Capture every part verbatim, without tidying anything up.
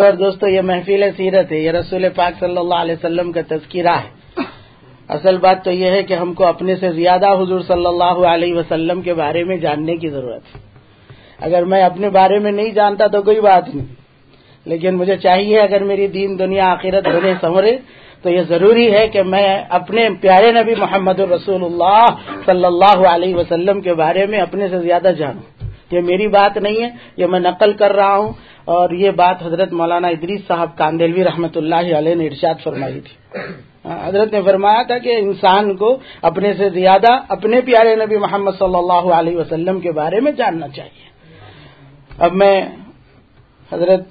اور دوستو یہ محفل سیرت ہے، یہ رسول پاک صلی اللہ علیہ وسلم کا تذکرہ ہے۔ اصل بات تو یہ ہے کہ ہم کو اپنے سے زیادہ حضور صلی اللہ علیہ وسلم کے بارے میں جاننے کی ضرورت ہے۔ اگر میں اپنے بارے میں نہیں جانتا تو کوئی بات نہیں، لیکن مجھے چاہیے اگر میری دین دنیا آخرت بنے سنورے تو یہ ضروری ہے کہ میں اپنے پیارے نبی محمد الرسول اللہ صلی اللہ علیہ وسلم کے بارے میں اپنے سے زیادہ جانوں۔ یہ میری بات نہیں ہے، یہ میں نقل کر رہا ہوں، اور یہ بات حضرت مولانا ادریس صاحب کاندیلوی رحمۃ اللہ علیہ نے ارشاد فرمائی تھی۔ حضرت نے فرمایا تھا کہ انسان کو اپنے سے زیادہ اپنے پیارے نبی محمد صلی اللہ علیہ وسلم کے بارے میں جاننا چاہیے۔ اب میں حضرت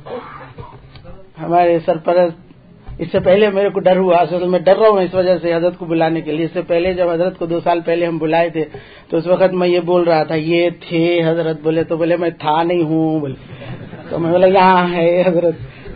ہمارے سرپرست، اس سے پہلے میرے کو ڈر ہوا، اصل میں ڈر رہا ہوں اس وجہ سے حضرت کو بلانے کے لیے۔ اس سے پہلے جب حضرت کو دو سال پہلے ہم بلائے تھے تو اس وقت میں یہ بول رہا تھا یہ تھے حضرت، بولے تو بولے میں تھا نہیں ہوں، بولے تو میں بولا یہاں ہے حضرت۔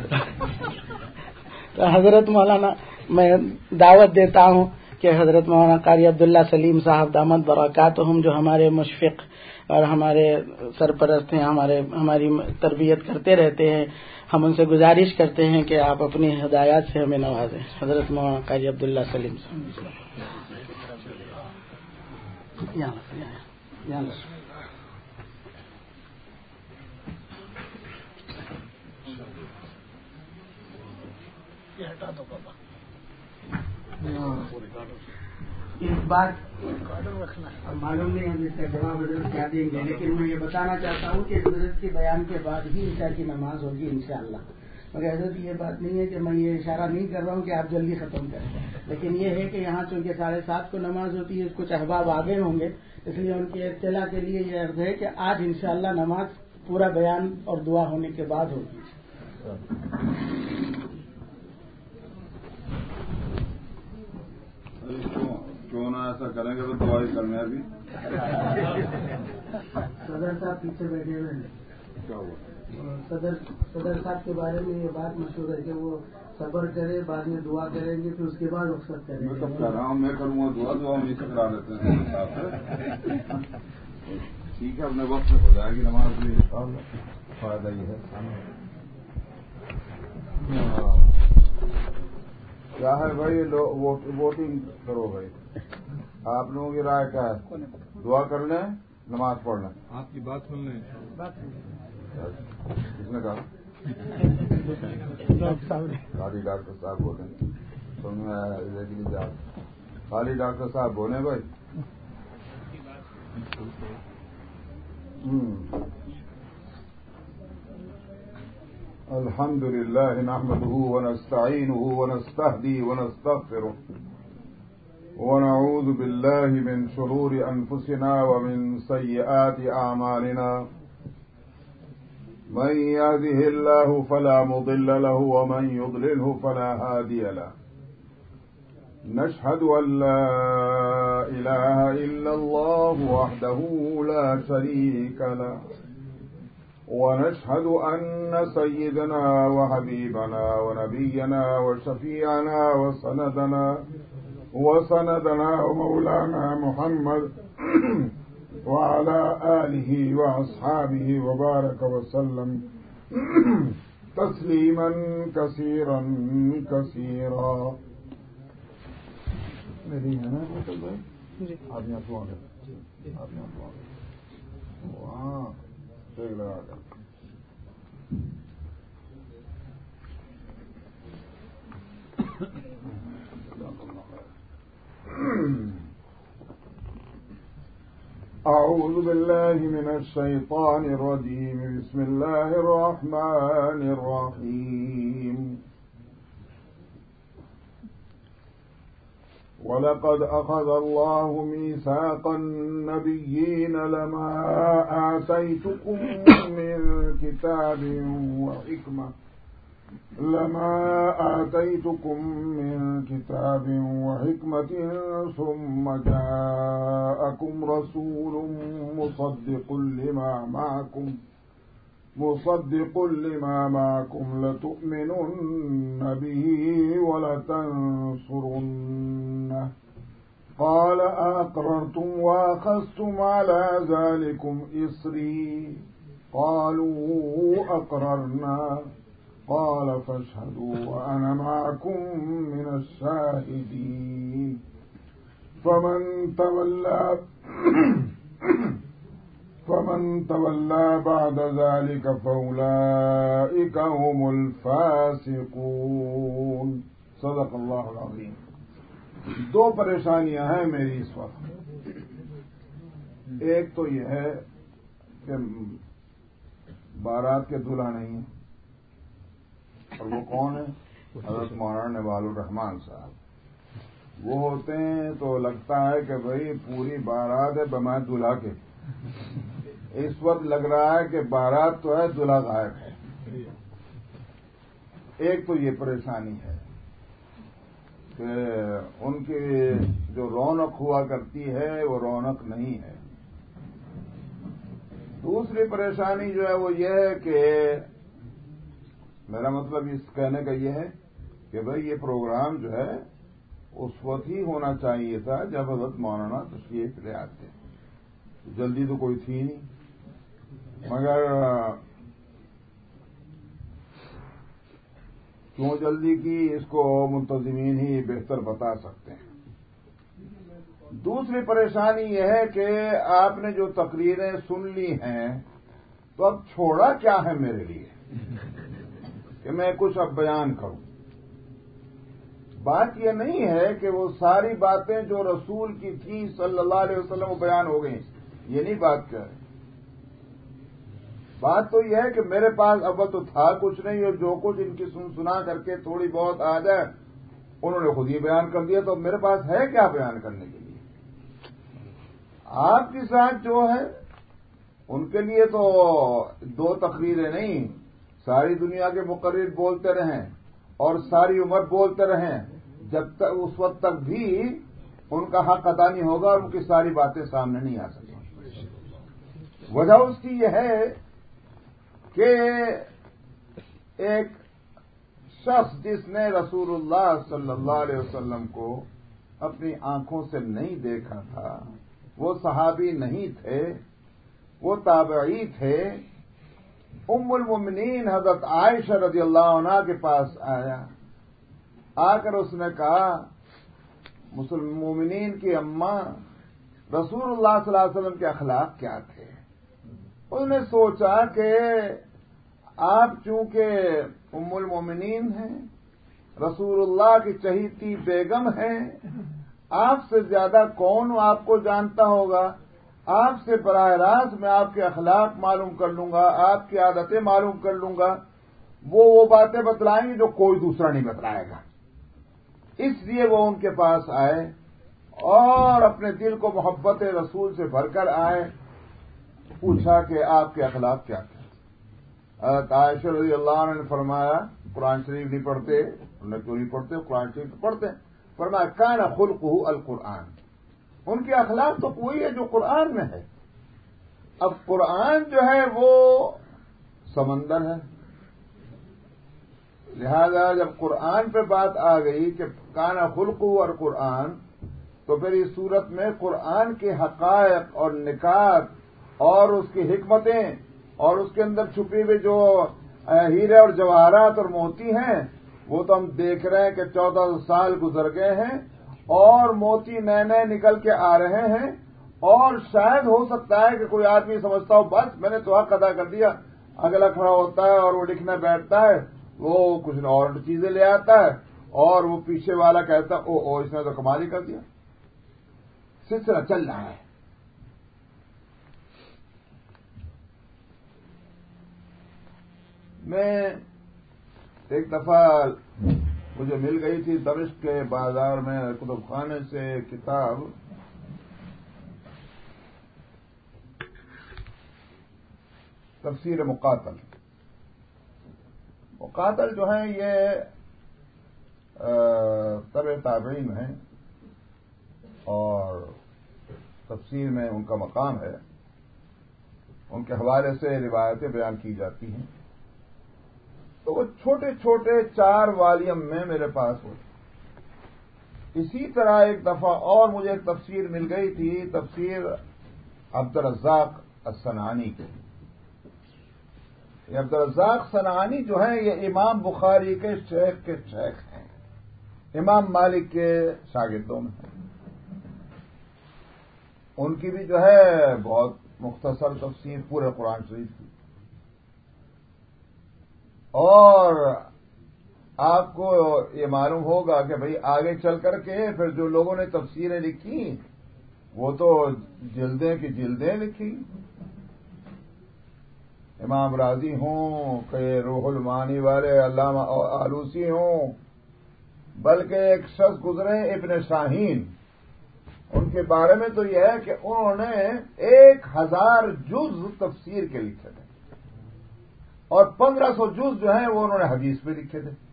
تو حضرت مولانا میں دعوت دیتا ہوں کہ حضرت مولانا قاری عبداللہ سلیم صاحب دامت برکاتہم، جو ہمارے مشفق اور ہمارے سرپرست ہیں، ہمارے ہماری تربیت کرتے رہتے ہیں، ہم ان سے گزارش کرتے ہیں کہ آپ اپنی ہدایات سے ہمیں نوازیں۔ حضرت مولانا قاری عبداللہ سلیم صاحب۔ اس بات معلوم نہیں ہم اس کا جواب حضرت کیا دیں گے، لیکن میں یہ بتانا چاہتا ہوں کہ حضرت کے بیان کے بعد ہی عشاء کی نماز ہوگی انشاءاللہ۔ مگر حضرت یہ بات نہیں ہے کہ میں یہ اشارہ نہیں کر رہا ہوں کہ آپ جلدی ختم کریں، لیکن یہ ہے کہ یہاں چونکہ ساڑھے سات کو نماز ہوتی ہے، کچھ احباب آگے ہوں گے، اس لیے ان کی اطلاع کے لیے یہ عرض ہے کہ آج انشاءاللہ نماز پورا بیان اور دعا ہونے کے بعد ہوگی۔ کیوں نہ ایسا کریں گے تو دعائی کرنے ابھی صدر صاحب پیچھے بیٹھے ہوئے ہیں، کیا ہوا؟ صدر صدر صاحب کے بارے میں یہ بات مشہور ہے کہ وہ صبر کرے، بعد میں دعا کریں گے، پھر اس کے بعد رخصت کریں گے۔ میں کب کہہ رہا ہوں میں کروں گا دعا، دعا نہیں سے کرا لیتے ہیں۔ ٹھیک ہے، اپنے وقت میں ہو جائے گی نماز بھی، فائدہ یہ ہے۔ کیا ہے بھائی، ووٹنگ کرو بھائی، آپ لوگوں کی رائے کیا ہے؟ دعا کر لیں، نماز پڑھ لیں۔ آپ کی بات سن لیں۔ کس نے کہا؟ خالی ڈاکٹر صاحب بولیں، سن میں آیا خالی ڈاکٹر صاحب بولیں بھائی۔ الحمد لله نحمده ونستعينه ونستهديه ونستغفره ونعوذ بالله من شرور أنفسنا ومن سيئات أعمالنا، من يهده الله فلا مضل له ومن يضلله فلا هادي له، نشهد أن لا إله إلا الله وحده لا شريك له، ونشهد أن سيدنا وحبيبنا ونبينا وشفيعنا وسندنا وسندنا ومولانا محمد وعلى آله وأصحابه وبارك وسلم تسليما كثيرا كثيرا۔ میری ہے نا آپ نے آپ آپ نے وہاں دیکھ لگا کر أعوذ بالله من الشيطان الرجيم، بسم الله الرحمن الرحيم۔ ولقد أخذ الله ميثاق النبيين لما آتيتكم من كتاب وحكمة لما آتيتكم من كتاب وحكمة ثم جاءكم رسول مصدق لما معكم مصدق لما معكم لتؤمنن به ولتنصرنه، قال أقررتم وأخذتم على ذلكم إصري، قالوا أقررنا، قال فاشهدوا وأنا معكم من الشاهدين فمن تولى فمن تولى بعد ذلك فأولئك هم الفاسقون صدق اللہ العظیم. دو پریشانیاں ہیں میری اس وقت. ایک تو یہ ہے کہ بارات کے دلہا نہیں ہیں، اور وہ کون ہے؟ حضرت مولانا نوال الرحمان صاحب. وہ ہوتے ہیں تو لگتا ہے کہ بھئی پوری بارات ہے بمائے دلہا کے. اس وقت لگ رہا ہے کہ بارات تو ہے دلہا غائب ہے. ایک تو یہ پریشانی ہے کہ ان کی جو رونق ہوا کرتی ہے وہ رونق نہیں ہے. دوسری پریشانی جو ہے وہ یہ ہے کہ میرا مطلب اس کہنے کا یہ ہے کہ بھئی یہ پروگرام جو ہے اس وقت ہی ہونا چاہیے تھا جب حضرت مولانا تشریف لے آتے. جلدی تو کوئی تھی نہیں، مگر کیوں جلدی کی اس کو منتظمین ہی بہتر بتا سکتے ہیں. دوسری پریشانی یہ ہے کہ آپ نے جو تقریریں سن لی ہیں تو اب چھوڑا کیا ہے میرے لیے کہ میں کچھ اب بیان کروں. بات یہ نہیں ہے کہ وہ ساری باتیں جو رسول کی تھیں صلی اللہ علیہ وسلم وہ بیان ہو گئیں، یہ نہیں بات کر رہے. بات تو یہ ہے کہ میرے پاس اول تو تھا کچھ نہیں، اور جو کچھ ان کی سن سنا کر کے تھوڑی بہت آ جائے انہوں نے خود ہی بیان کر دیا. تو میرے پاس ہے کیا بیان کرنے کے لیے؟ آپ کے ساتھ جو ہے ان کے لیے تو دو تقریریں نہیں، ساری دنیا کے مقرر بولتے رہیں اور ساری عمر بولتے رہیں، جب تک اس وقت تک بھی ان کا حق ادا نہیں ہوگا اور ان کی ساری باتیں سامنے نہیں آ سکیں. وجہ اس کی یہ ہے کہ ایک شخص جس نے رسول اللہ صلی اللہ علیہ وسلم کو اپنی آنکھوں سے نہیں دیکھا تھا، وہ صحابی نہیں تھے، وہ تابعی تھے. ام المؤمنین حضرت عائشہ رضی اللہ عنہا کے پاس آیا، آ کر اس نے کہا مسلم مومنین کی اماں رسول اللہ صلی اللہ علیہ وسلم کے اخلاق کیا تھے؟ اس نے سوچا کہ آپ چونکہ ام المؤمنین ہیں، رسول اللہ کی چہیتی بیگم ہیں، آپ سے زیادہ کون آپ کو جانتا ہوگا؟ آپ سے براہ راست میں آپ کے اخلاق معلوم کر لوں گا، آپ کی عادتیں معلوم کر لوں گا. وہ وہ باتیں بتلائیں گی جو کوئی دوسرا نہیں بتلائے گا. اس لیے وہ ان کے پاس آئے اور اپنے دل کو محبت رسول سے بھر کر آئے. پوچھا کہ آپ کے اخلاق کیا تھے؟ حضرت عائشہ رضی اللہ عنہ نے فرمایا قرآن شریف نہیں پڑھتے. انہوں نے کیوں نہیں پڑھتے؟ قرآن شریف پڑھتے. فرمایا کان خلقہ القرآن، ان کے اخلاق تو وہی ہے جو قرآن میں ہے. اب قرآن جو ہے وہ سمندر ہے، لہذا جب قرآن پہ بات آ گئی کہ کانا خلقہ اور قرآن، تو پھر اس صورت میں قرآن کے حقائق اور نکات اور اس کی حکمتیں اور اس کے اندر چھپی ہوئے جو ہیرے اور جواہرات اور موتی ہیں وہ تو ہم دیکھ رہے ہیں کہ چودہ سال گزر گئے ہیں اور موتی نئے نئے نکل کے آ رہے ہیں. اور شاید ہو سکتا ہے کہ کوئی آدمی سمجھتا ہو بس میں نے تو حق ادا کر دیا، اگلا کھڑا ہوتا ہے اور وہ لکھنے بیٹھتا ہے، وہ کچھ اور چیزیں لے آتا ہے اور وہ پیچھے والا کہتا ہے او او اس نے تو کمال ہی کر دیا. سلسلہ چل رہا ہے. میں ایک دفعہ مجھے مل گئی تھی دمشق کے بازار میں کتب خانے سے کتاب تفسیر مقاتل. مقاتل جو ہیں یہ تبع تابعین ہیں اور تفسیر میں ان کا مقام ہے. ان کے حوالے سے روایتیں بیان کی جاتی ہیں. تو وہ چھوٹے چھوٹے چار والیم میں میرے پاس ہوتے. اسی طرح ایک دفعہ اور مجھے ایک تفسیر مل گئی تھی، تفسیر عبدالرزاق الصنعانی کی. یہ عبدالرزاق صنعانی جو ہیں یہ امام بخاری کے شیخ کے شیخ ہیں، امام مالک کے شاگردوں میں ہیں۔ ان کی بھی جو ہے بہت مختصر تفسیر پورے قرآن شریف کی، اور آپ کو یہ معلوم ہوگا کہ بھئی آگے چل کر کے پھر جو لوگوں نے تفسیریں لکھی وہ تو جلدیں کی جلدیں لکھی، امام راضی ہوں کہ روح المعانی والے علامہ آلوسی ہوں، بلکہ ایک شخص گزرے ابن شاہین، ان کے بارے میں تو یہ ہے کہ انہوں نے ایک ہزار جز تفسیر کے لکھے تھے اور پندرہ سو جز جو ہیں وہ انہوں نے حدیث میں لکھے تھے۔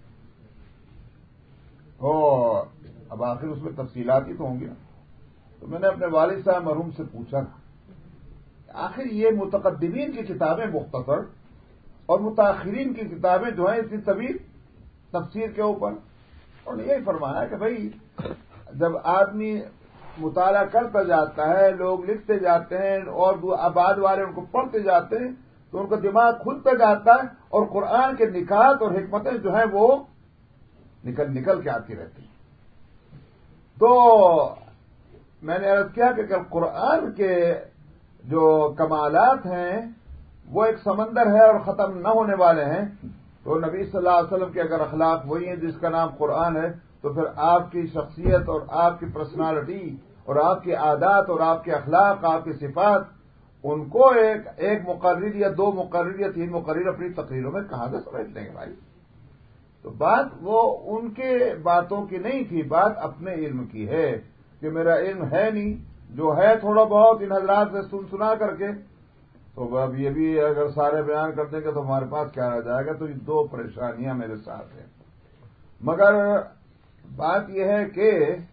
اور اب آخر اس میں تفصیلات ہی تو ہوں گی نا۔ تو میں نے اپنے والد صاحب مرحوم سے پوچھا آخر یہ متقدمین کی کتابیں مختصر اور متاخرین کی کتابیں جو ہیں اتنی طویل تفسیر کے اوپر، اور یہی فرمایا کہ بھئی جب آدمی مطالعہ کرتا جاتا ہے، لوگ لکھتے جاتے ہیں اور بعد والے ان کو پڑھتے جاتے ہیں تو ان کا دماغ کھلتا جاتا ہے اور قرآن کے نکات اور حکمتیں جو ہیں وہ نکل نکل کے آتی رہتی ہیں۔ تو میں نے عرض کیا کہ قرآن کے جو کمالات ہیں وہ ایک سمندر ہے اور ختم نہ ہونے والے ہیں، تو نبی صلی اللہ علیہ وسلم کے اگر اخلاق وہی ہیں جس کا نام قرآن ہے، تو پھر آپ کی شخصیت اور آپ کی پرسنالٹی اور آپ کے عادات اور آپ کے اخلاق، آپ کی صفات، ان کو ایک ایک مقرر یا دو مقرر یا تین مقرر اپنی تقریروں میں کہاں سے سمجھ لیں گے بھائی؟ تو بات وہ ان کے باتوں کی نہیں تھی، بات اپنے علم کی ہے کہ میرا علم ہے نہیں، جو ہے تھوڑا بہت ان حضرات سے سن سنا کر کے، تو اب یہ بھی اگر سارے بیان کر دیں گے تو ہمارے پاس کیا رہ جائے گا، تو یہ دو پریشانیاں میرے ساتھ ہیں۔ مگر بات یہ ہے کہ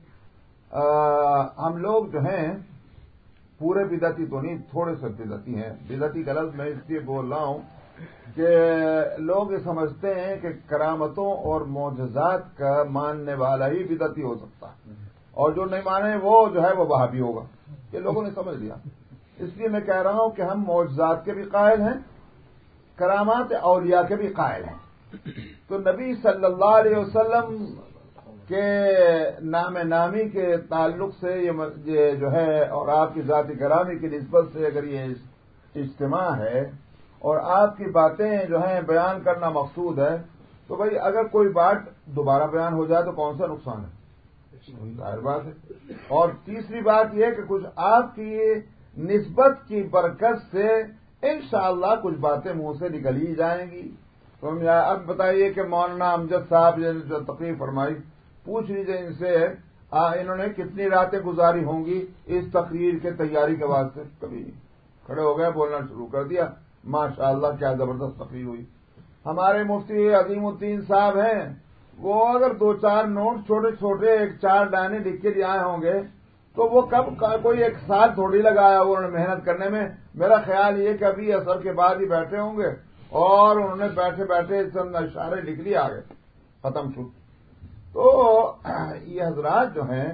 ہم لوگ جو ہیں پورے بدعتی تو نہیں، تھوڑے سے بدعتی ہیں۔ بدعتی غلط میں اس لیے بول رہا ہوں کہ لوگ یہ سمجھتے ہیں کہ کرامتوں اور معجزات کا ماننے والا ہی بدعتی ہو سکتا ہے، اور جو نہیں مانے وہ جو ہے وہ وہابی ہوگا۔ یہ لوگوں نے سمجھ لیا، اس لیے میں کہہ رہا ہوں کہ ہم معجزات کے بھی قائل ہیں، کرامات اولیاء کے بھی قائل ہیں۔ تو نبی صلی اللہ علیہ وسلم کے نام نامی کے تعلق سے یہ جو ہے اور آپ کی ذاتی گرامی کی نسبت سے اگر یہ اجتماع ہے اور آپ کی باتیں جو ہیں بیان کرنا مقصود ہے، تو بھئی اگر کوئی بات دوبارہ بیان ہو جائے تو کون سا نقصان ہے؟ ظاہر بات ہے۔ اور تیسری بات یہ کہ کچھ آپ کی نسبت کی برکت سے انشاءاللہ کچھ باتیں منہ سے نکل ہی جائیں گی۔ تو اب بتائیے کہ مولانا امجد صاحب نے جو تقریر فرمائی، پوچھ لیجیے ان سے انہوں نے کتنی راتیں گزاری ہوں گی اس تقریر کے تیاری کے واسطے؟ کبھی نہیں، کھڑے ہو گئے، بولنا شروع کر دیا، ماشاءاللہ کیا زبردست تقریر ہوئی۔ ہمارے مفتی عظیم الدین صاحب ہیں، وہ اگر دو چار نوٹ چھوٹے چھوٹے ایک چار ڈانے لکھ کے لے آئے ہوں گے تو وہ کب کوئی ایک سال تھوڑی لگایا انہوں نے محنت کرنے میں۔ میرا خیال یہ کہ ابھی اثر کے بعد ہی بیٹھے ہوں گے اور انہوں نے بیٹھے بیٹھے چند اشارے لکھ لیے، آگے ختم چھوٹ۔ تو یہ حضرات جو ہیں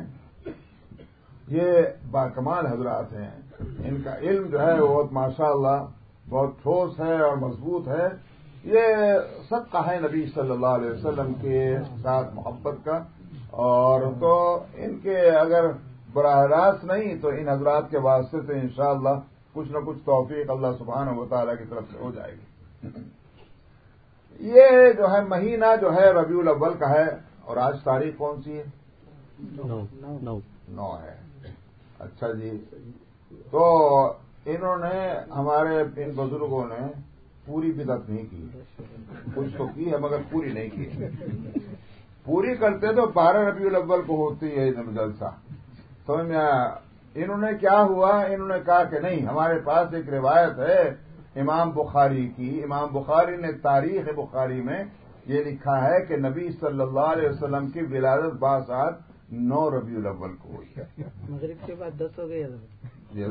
یہ باکمال حضرات ہیں، ان کا علم جو ہے وہ ماشاءاللہ بہت ٹھوس ہے اور مضبوط ہے۔ یہ صدقہ ہے نبی صلی اللہ علیہ وسلم کے ساتھ محبت کا، اور تو ان کے اگر براہ راست نہیں تو ان حضرات کے واسطے سے انشاءاللہ کچھ نہ کچھ توفیق اللہ سبحانہ و تعالیٰ کی طرف سے ہو جائے گی۔ یہ جو ہے مہینہ جو ہے ربیع الاول کا ہے، اور آج تاریخ کون سی ہے؟ نو نو نو ہے۔ اچھا جی، تو انہوں نے ہمارے ان بزرگوں نے پوری بدعت نہیں کی، کچھ تو کی ہے مگر پوری نہیں کی۔ پوری کرتے تو بارہ ربیع الاول کو ہوتی ہے جلسہ، تو انہوں نے کیا ہوا، انہوں نے کہا کہ نہیں، ہمارے پاس ایک روایت ہے امام بخاری کی، امام بخاری نے تاریخ بخاری میں یہ لکھا ہے کہ نبی صلی اللہ علیہ وسلم کی ولادت باسات نو ربیع الاول کو ہوئی۔ مغرب کے بعد دس ہو گئی، جی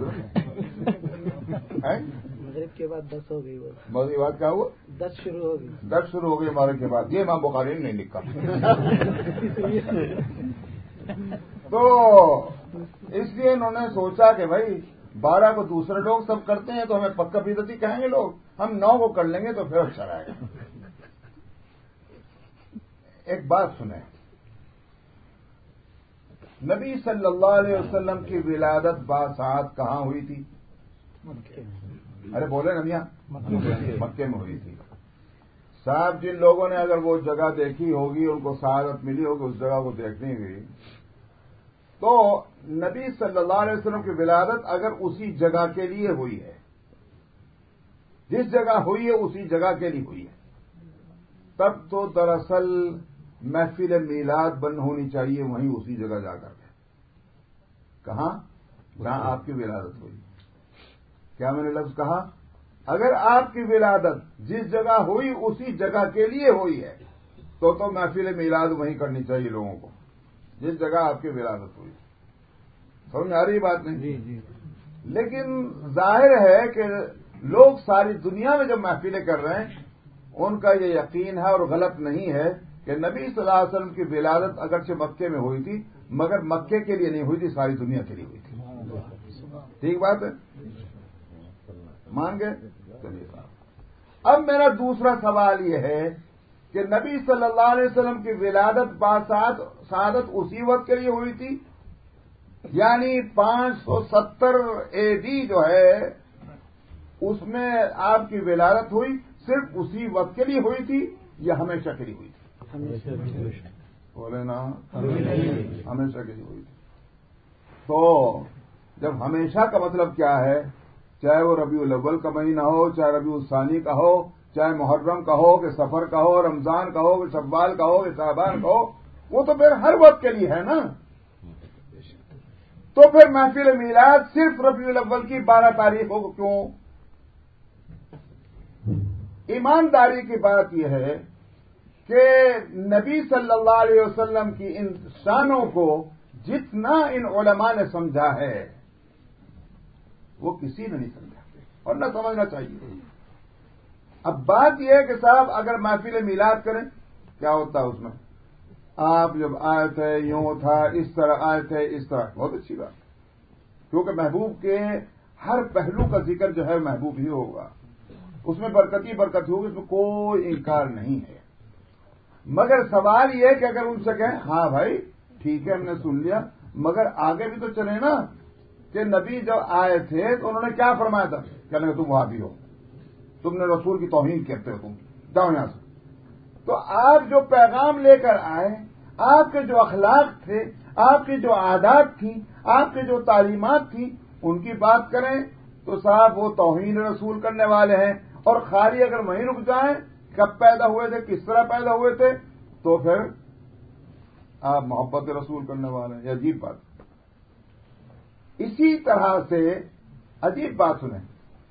مغرب کے بعد دس ہو گئی، مغرب کے بعد کیا ہوا؟ دس شروع ہو گئی، دس شروع ہو گئی مغرب کے بعد، یہ امام بخاری نے نہیں لکھا۔ تو اس لیے انہوں نے سوچا کہ بھائی بارہ کو دوسرے لوگ سب کرتے ہیں تو ہمیں پکا بدعتی کہیں گے لوگ، ہم نو کو کر لیں گے تو پھر اچھا رہے گا۔ ایک بات سنیں، نبی صلی اللہ علیہ وسلم کی ولادت باسعاد کہاں ہوئی تھی؟ ارے بولے نا میاں، مکے میں ہوئی تھی۔ صاحب جن لوگوں نے اگر وہ جگہ دیکھی ہوگی، ان کو سعادت ملی ہوگی اس جگہ کو دیکھنے کی، تو نبی صلی اللہ علیہ وسلم کی ولادت اگر اسی جگہ کے لیے ہوئی ہے، جس جگہ ہوئی ہے اسی جگہ کے لیے ہوئی ہے، تب تو دراصل محفل میلاد بند ہونی چاہیے وہیں اسی جگہ جا کر کے۔ کہاں؟ جہاں آپ کی ولادت ہوئی۔ کیا میں نے لفظ کہا؟ اگر آپ کی ولادت جس جگہ ہوئی اسی جگہ کے لیے ہوئی ہے تو تو محفل میلاد وہیں کرنی چاہیے لوگوں کو، جس جگہ آپ کی ولادت ہوئی۔ سمجھ میں آ رہی بات نہیں؟ جی جی۔ لیکن ظاہر ہے کہ لوگ ساری دنیا میں جو محفلیں کر رہے ہیں ان کا یہ یقین ہے اور غلط نہیں ہے کہ نبی صلی اللہ علیہ وسلم کی ولادت اگرچہ مکے میں ہوئی تھی مگر مکے کے لیے نہیں ہوئی تھی، ساری دنیا کے لیے ہوئی تھی۔ ٹھیک بات ہے؟ مان گئے؟ چلیے صاحب، اب میرا دوسرا سوال یہ ہے کہ نبی صلی اللہ علیہ وسلم کی ولادت باسعادت سعادت اسی وقت کے لیے ہوئی تھی، یعنی پانچ سو ستر اے ڈی جو ہے اس میں آپ کی ولادت ہوئی، صرف اسی وقت کے لیے ہوئی تھی یا ہمیشہ کے لیے ہوئی تھی؟ بولے نا، ہمیشہ کے لیے ہوئی تھی۔ تو جب ہمیشہ کا مطلب کیا ہے؟ چاہے وہ ربیع الاول کا مہینہ ہو، چاہے ربیع الثانی کا ہو، چاہے محرم کا ہو کہ سفر کا ہو، رمضان کا ہو کہ شوال کا ہو کہ شعبان کا ہو، وہ تو پھر ہر وقت کے لیے ہے نا۔ تو پھر محفل میلاد صرف ربیع الاول کی بارہ تاریخ ہو کیوں؟ ایمانداری کی بات یہ ہے کہ نبی صلی اللہ علیہ وسلم کی ان شانوں کو جتنا ان علماء نے سمجھا ہے وہ کسی نے نہیں سمجھا اور نہ سمجھنا چاہیے۔ اب بات یہ ہے کہ صاحب اگر محفل میلاد کریں کیا ہوتا ہے اس میں؟ آپ جب آئے تھے یوں تھا، اس طرح آئے تھے، اس طرح، بہت اچھی بات، کیونکہ محبوب کے ہر پہلو کا ذکر جو ہے محبوب ہی ہوگا، اس میں برکت ہی برکت ہوگی، اس میں کوئی انکار نہیں ہے۔ مگر سوال یہ ہے کہ اگر ان سے کہیں ہاں بھائی ٹھیک ہے ہم نے سن لیا، مگر آگے بھی تو چلے نا کہ نبی جب آئے تھے تو انہوں نے کیا فرمایا تھا؟ کہنے کہ تم وہابی ہو، تم نے رسول کی توہین کرتے ہو، تم جاؤ یہاں سے۔ تو آپ جو پیغام لے کر آئے، آپ کے جو اخلاق تھے، آپ کی جو عادات تھیں، آپ کی جو تعلیمات تھیں، ان کی بات کریں تو صاحب وہ توہین رسول کرنے والے ہیں، اور خالی اگر وہیں رک جائیں کب پیدا ہوئے تھے، کس طرح پیدا ہوئے تھے، تو پھر آپ محبت رسول کرنے والے ہیں۔ یہ عجیب بات۔ اسی طرح سے عجیب بات سنیں،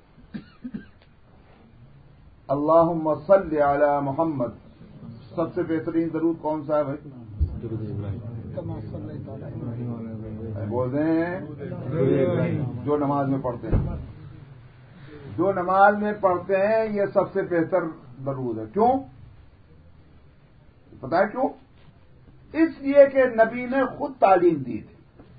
اللہم صلی علی محمد، سب سے بہترین درود کون سا ہے بھائی؟ بول رہے ہیں جو نماز میں پڑھتے ہیں، جو نماز میں پڑھتے ہیں یہ سب سے بہتر درود ہے۔ کیوں؟ پتہ ہے کیوں؟ اس لیے کہ نبی نے خود تعلیم دی تھی،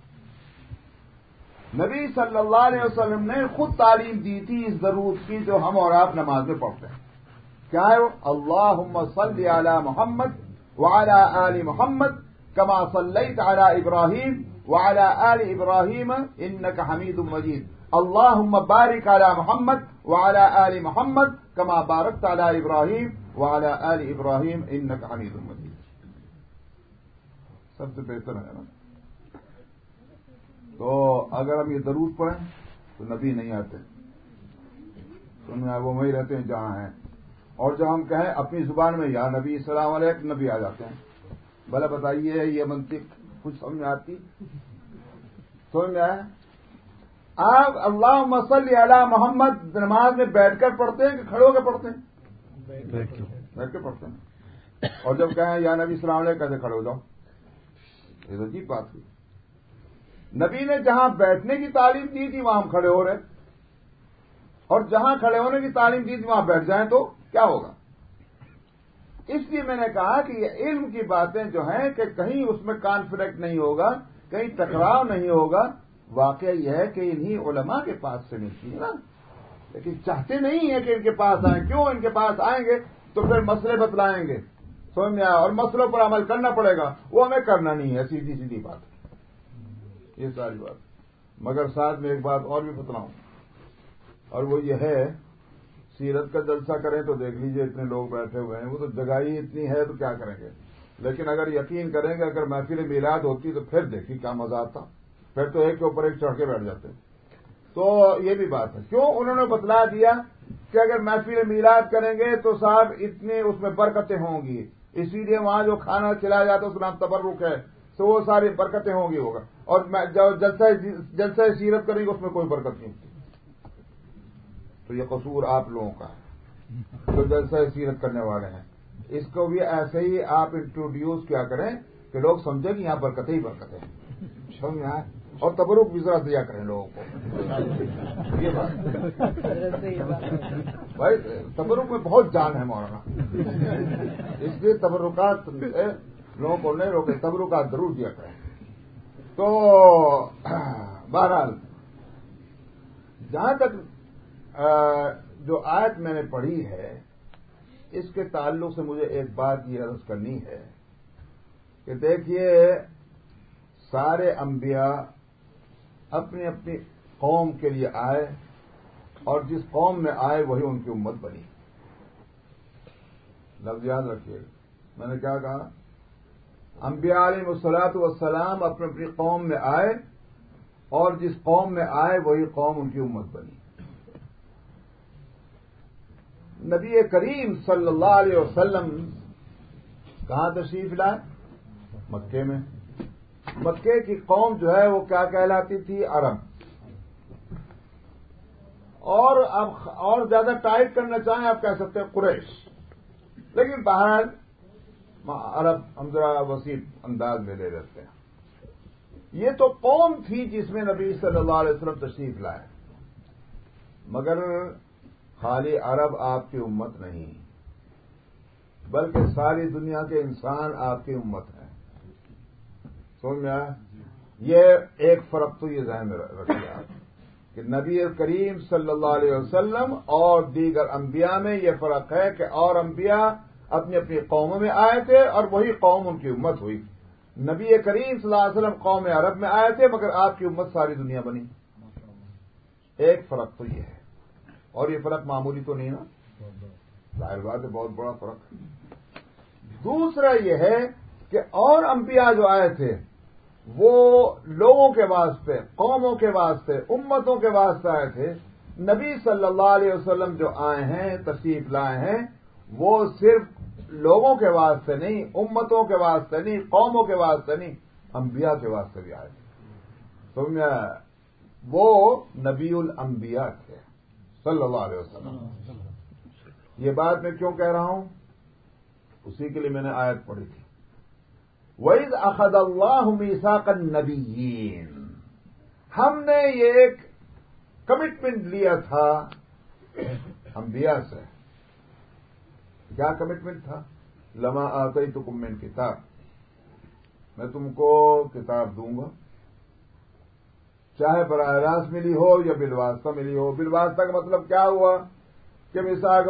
نبی صلی اللہ علیہ وسلم نے خود تعلیم دی تھی اس درود کی جو ہم اور آپ نماز میں پڑھتے ہیں۔ کیا ہے وہ؟ اللہم صلی علی محمد وعلی آل محمد کما صلیت علی ابراہیم وعلی آل ابراہیم انک حمید مجید، اللہم بارک علی محمد وعلی آل محمد کما بارکت علی ابراہیم وعلی آل ابراہیم انک حمید مجید۔ سب سے بہتر ہے نا؟ تو اگر ہم یہ درود پڑھیں تو نبی نہیں آتے، سننا وہ وہی رہتے ہیں جہاں ہیں، اور جب ہم کہیں اپنی زبان میں یا نبی السلام علیکم، نبی آ جاتے ہیں۔ بھلا بتائیے یہ منطق کچھ سمجھ میں آتی؟ سمجھ میں آئے؟ آپ اللہم صلی علی محمد نماز میں بیٹھ کر پڑھتے ہیں کہ کھڑے ہو کے پڑھتے ہیں؟ بیٹھ کے بیٹھ کے پڑھتے ہیں۔ اور جب کہیں یا نبی السلام علیکم کیسے کھڑے ہو جاؤ؟ یہ عجیب بات ہوئی۔ نبی نے جہاں بیٹھنے کی تعلیم دی تھی وہاں ہم کھڑے ہو رہے، اور جہاں کھڑے ہونے کی تعلیم دی تھی وہاں بیٹھ جائیں تو کیا ہوگا؟ اس لیے میں نے کہا کہ یہ علم کی باتیں جو ہیں کہ کہیں اس میں کانفلکٹ نہیں ہوگا، کہیں ٹکراؤ نہیں ہوگا، واقعہ یہ ہے کہ انہی علماء کے پاس سے ملتی ہے نا، لیکن چاہتے نہیں ہیں کہ ان کے پاس آئیں. کیوں؟ ان کے پاس آئیں گے تو پھر مسئلے بتلائیں گے، سمجھ میں آیا، اور مسئلوں پر عمل کرنا پڑے گا، وہ ہمیں کرنا نہیں ہے. سیدھی سیدھی بات، یہ ساری بات. مگر ساتھ میں ایک بات اور بھی بتلاؤں، اور وہ یہ ہے، سیرت کا جلسہ کریں تو دیکھ لیجئے اتنے لوگ بیٹھے ہوئے ہیں، وہ تو جگہ ہی اتنی ہے تو کیا کریں گے. لیکن اگر یقین کریں گے اگر محفل میلاد ہوتی تو پھر دیکھیے کیا مزہ آتا، پھر تو ایک کے اوپر ایک چڑھ کے بیٹھ جاتے. تو یہ بھی بات ہے. کیوں؟ انہوں نے بتلا دیا کہ اگر محفل میلاد کریں گے تو صاحب اتنے اس میں برکتیں ہوں گی، اسی لیے وہاں جو کھانا کھلایا جاتا ہے اس کا نام تبرک ہے، تو وہ ساری برکتیں ہوں گی ہوگا. اور جو جلسہ جلسہ سیرت کریں گے اس میں کوئی برکت نہیں ہوتی. تو یہ قصور آپ لوگوں کا ہے جو جلسہ سیرت کرنے والے ہیں. اس کو بھی ایسے ہی آپ انٹروڈیوس کیا کریں کہ لوگ سمجھیں کہ یہاں برکتیں ہی برکتیں ہیں. سمجھ میں آئے؟ اور تبرک بھی ذرا دیا کریں لوگوں کو. یہ بات بھائی، تبرک میں بہت جان ہے مولانا، اس لیے تبرکات لوگوں کو نہیں روکے، تبرکات ضرور دیا کریں. تو بہرحال جہاں تک جو آیت میں نے پڑھی ہے اس کے تعلق سے مجھے ایک بات یہ عرض کرنی ہے کہ دیکھیے سارے انبیاء اپنی اپنی قوم کے لیے آئے اور جس قوم میں آئے وہی ان کی امت بنی. لفظ یاد رکھیے، میں نے کیا کہا؟ انبیاء علیہ الصلوۃ والسلام اپنی اپنی قوم میں آئے اور جس قوم میں آئے وہی قوم ان کی امت بنی. نبی کریم صلی اللہ علیہ وسلم کہاں تشریف لائے؟ مکے میں. مکے کی قوم جو ہے وہ کیا کہلاتی تھی؟ عرب. اور اب اور زیادہ ٹائٹ کرنا چاہیں آپ کہہ سکتے ہیں قریش، لیکن بہرحال عرب ہم ذرا وسیع انداز میں لے لیتے ہیں. یہ تو قوم تھی جس میں نبی صلی اللہ علیہ وسلم تشریف لائے، مگر خالی عرب آپ کی امت نہیں بلکہ ساری دنیا کے انسان آپ کی امت ہیں. سمجھ میں آیا؟ یہ ایک فرق تو یہ ذہن میں رکھیے آپ کہ نبی کریم صلی اللہ علیہ وسلم اور دیگر انبیاء میں یہ فرق ہے کہ اور انبیاء اپنی اپنی قوموں میں آئے تھے اور وہی قوم ان کی امت ہوئی. نبی کریم صلی اللہ علیہ وسلم قوم عرب میں آئے تھے مگر آپ کی امت ساری دنیا بنی. ایک فرق تو یہ ہے، اور یہ فرق معمولی تو نہیں نا، ظاہر بات ہے بہت بڑا فرق. دوسرا یہ ہے کہ اور انبیاء جو آئے تھے وہ لوگوں کے واسطے، قوموں کے واسطے، امتوں کے واسطے آئے تھے. نبی صلی اللہ علیہ وسلم جو آئے ہیں، تشریف لائے ہیں، وہ صرف لوگوں کے واسطے نہیں، امتوں کے واسطے نہیں، قوموں کے واسطے نہیں، انبیاء کے واسطے بھی آئے تھے. سمجھا؟ وہ نبی الانبیاء تھے صلی اللہ علیہ وسلم. یہ بات میں کیوں کہہ رہا ہوں؟ اسی کے لیے میں نے آیت پڑھی تھی، وَإِذْ أَخَذَ اللَّهُ مِيثَاقَ النَّبِيِّينَ. ہم نے یہ ایک کمٹمنٹ لیا تھا انبیاء سے. کیا کمٹمنٹ تھا؟ لَمَا آتَيْتُكُم مِّن کتاب، میں تم کو کتاب دوں گا، چاہے براہ راست ملی ہو یا بالواسطہ ملی ہو. بالواسطہ کا مطلب کیا ہوا کہ مثال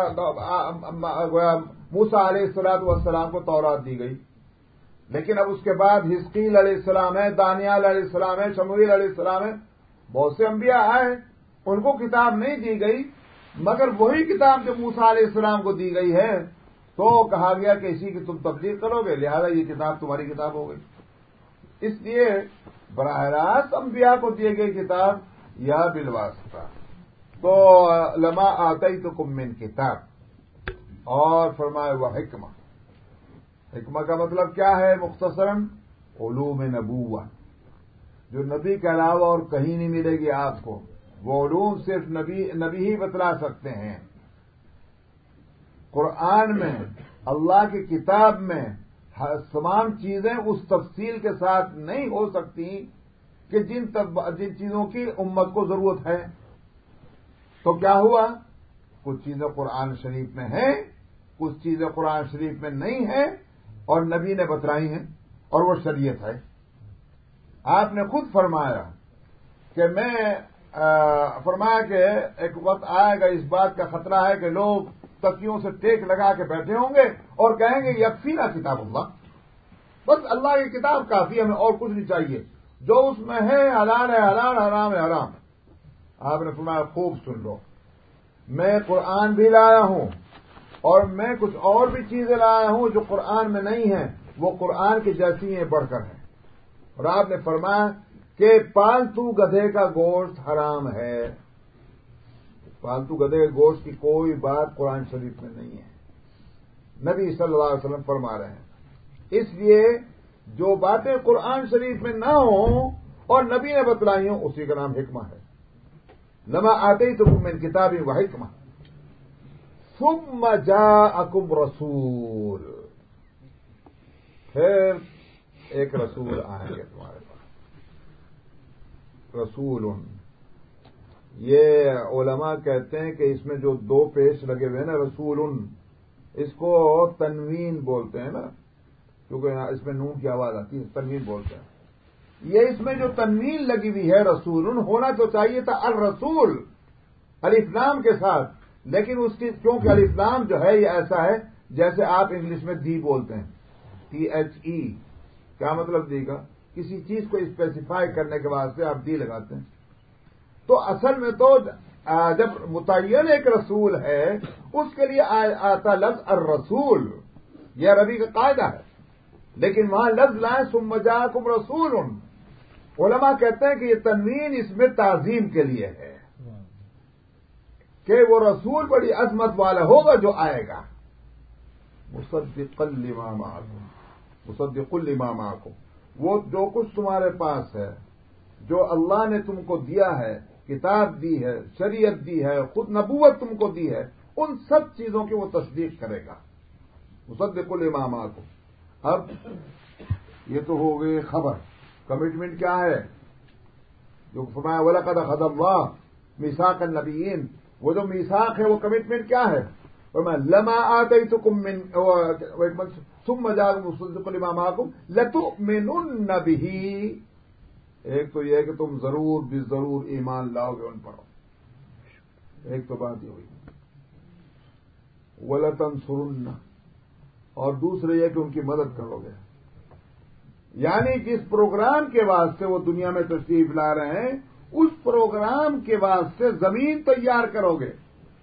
موسیٰ علیہ الصلوۃ والسلام کو تورات دی گئی، لیکن اب اس کے بعد حزقیل علیہ السلام ہے، دانیال علیہ السلام ہے، شموئیل علیہ السلام ہے، بہت سے انبیاء آئے، ان کو کتاب نہیں دی گئی، مگر وہی کتاب جو موسیٰ علیہ السلام کو دی گئی ہے تو کہا گیا کہ اسی کی تم تبلیغ کرو گے، لہذا یہ کتاب تمہاری کتاب ہو گئی. اس لیے براہ راست انبیاء کو دی گئی کتاب یا بالواسطہ. تو لما آتیتکم من کتاب، اور فرمائے وہ حکمہ. حکمہ کا مطلب کیا ہے؟ مختصراً علوم نبوہ، جو نبی کے علاوہ اور کہیں نہیں ملے گی آپ کو. وہ علوم صرف نبی نبی ہی بتلا سکتے ہیں. قرآن میں، اللہ کی کتاب میں تمام چیزیں اس تفصیل کے ساتھ نہیں ہو سکتی کہ جن جن چیزوں کی امت کو ضرورت ہے. تو کیا ہوا؟ کچھ چیزیں قرآن شریف میں ہیں، کچھ چیزیں قرآن شریف میں نہیں ہیں اور نبی نے بتلائی ہیں، اور وہ شریعت ہے. آپ نے خود فرمایا کہ میں فرمایا کہ ایک وقت آئے گا اس بات کا خطرہ ہے کہ لوگ تکیوں سے ٹیک لگا کے بیٹھے ہوں گے اور کہیں گے یکفینا کتاب اللہ، بس اللہ کی کتاب کافی، ہمیں اور کچھ نہیں چاہیے، جو اس میں ہے حلال ہے حلال، حرام ہے حرام۔ آپ نے فرمایا خوب سن لو، میں قرآن بھی لایا ہوں اور میں کچھ اور بھی چیزیں لایا ہوں جو قرآن میں نہیں ہیں، وہ قرآن کی جیسی ہیں، بڑھ کر ہیں۔ اور آپ نے فرمایا کہ پالتو گدھے کا گوشت حرام ہے، پالتو گدھے کے گوشت کی کوئی بات قرآن شریف میں نہیں ہے، نبی صلی اللہ علیہ وسلم فرما رہے ہیں۔ اس لیے جو باتیں قرآن شریف میں نہ ہوں اور نبی نے بتلائی ہوں، اسی کا نام حکمہ ہے۔ لما آتیتکم من کتاب و حکمہ ثم جاءکم رسول، پھر ایک رسول آئیں گے تمہارے پاس، رسول۔ یہ علماء کہتے ہیں کہ اس میں جو دو پیش لگے ہوئے ہیں نا، رسول، اس کو تنوین بولتے ہیں نا، کیونکہ اس میں نون کی آواز آتی ہے، تنوین بولتے ہیں۔ یہ اس میں جو تنوین لگی ہوئی ہے رسول، ہونا تو چاہیے تھا الرسول الف لام کے ساتھ، لیکن اس کی کیونکہ الف لام جو ہے یہ ایسا ہے جیسے آپ انگلش میں دی بولتے ہیں، ٹی ایچ ای، کیا مطلب دی کا؟ کسی چیز کو اسپیسیفائی کرنے کے واسطے آپ دی لگاتے ہیں۔ تو اصل میں تو جب متعین ایک رسول ہے اس کے لیے آتا لفظ الرسول، یہ عربی کا قاعدہ ہے، لیکن وہاں لفظ لائیں ثم جاءکم رسول، علماء کہتے ہیں کہ یہ تنوین اس میں تعظیم کے لیے ہے کہ وہ رسول بڑی عظمت والا ہوگا جو آئے گا، مصدقا لما معکم، مصدق لما معکم، وہ جو کچھ تمہارے پاس ہے، جو اللہ نے تم کو دیا ہے، کتاب دی ہے، شریعت دی ہے، خود نبوت تم کو دی ہے، ان سب چیزوں کی وہ تصدیق کرے گا، مصدق لما معکم۔ اب یہ تو ہو گئی خبر، کمٹمنٹ کیا ہے جو فرمایا وَلَقَدْ أَخَذَ اللَّهُ مِيثَاقَ النَّبِيِّينَ، وہ جو میثاق ہے وہ کمٹمنٹ کیا ہے؟ فرمایا لَمَا آتَيْتُكُم مِّن ثُمَّ جَاءَكُم مُّصَدِّقٌ لِّمَا مَعَكُمْ لَتُؤْمِنُنَّ بِهِ، ایک تو یہ ہے کہ تم ضرور بھی ضرور ایمان لاؤ گے ان پر، ایک تو بات یہ ہوئی، وَلَتَنصُرُنَّ، اور دوسرے یہ کہ ان کی مدد کرو گے، یعنی جس پروگرام کے واسطے وہ دنیا میں تشریف لا رہے ہیں اس پروگرام کے واسطے زمین تیار کرو گے،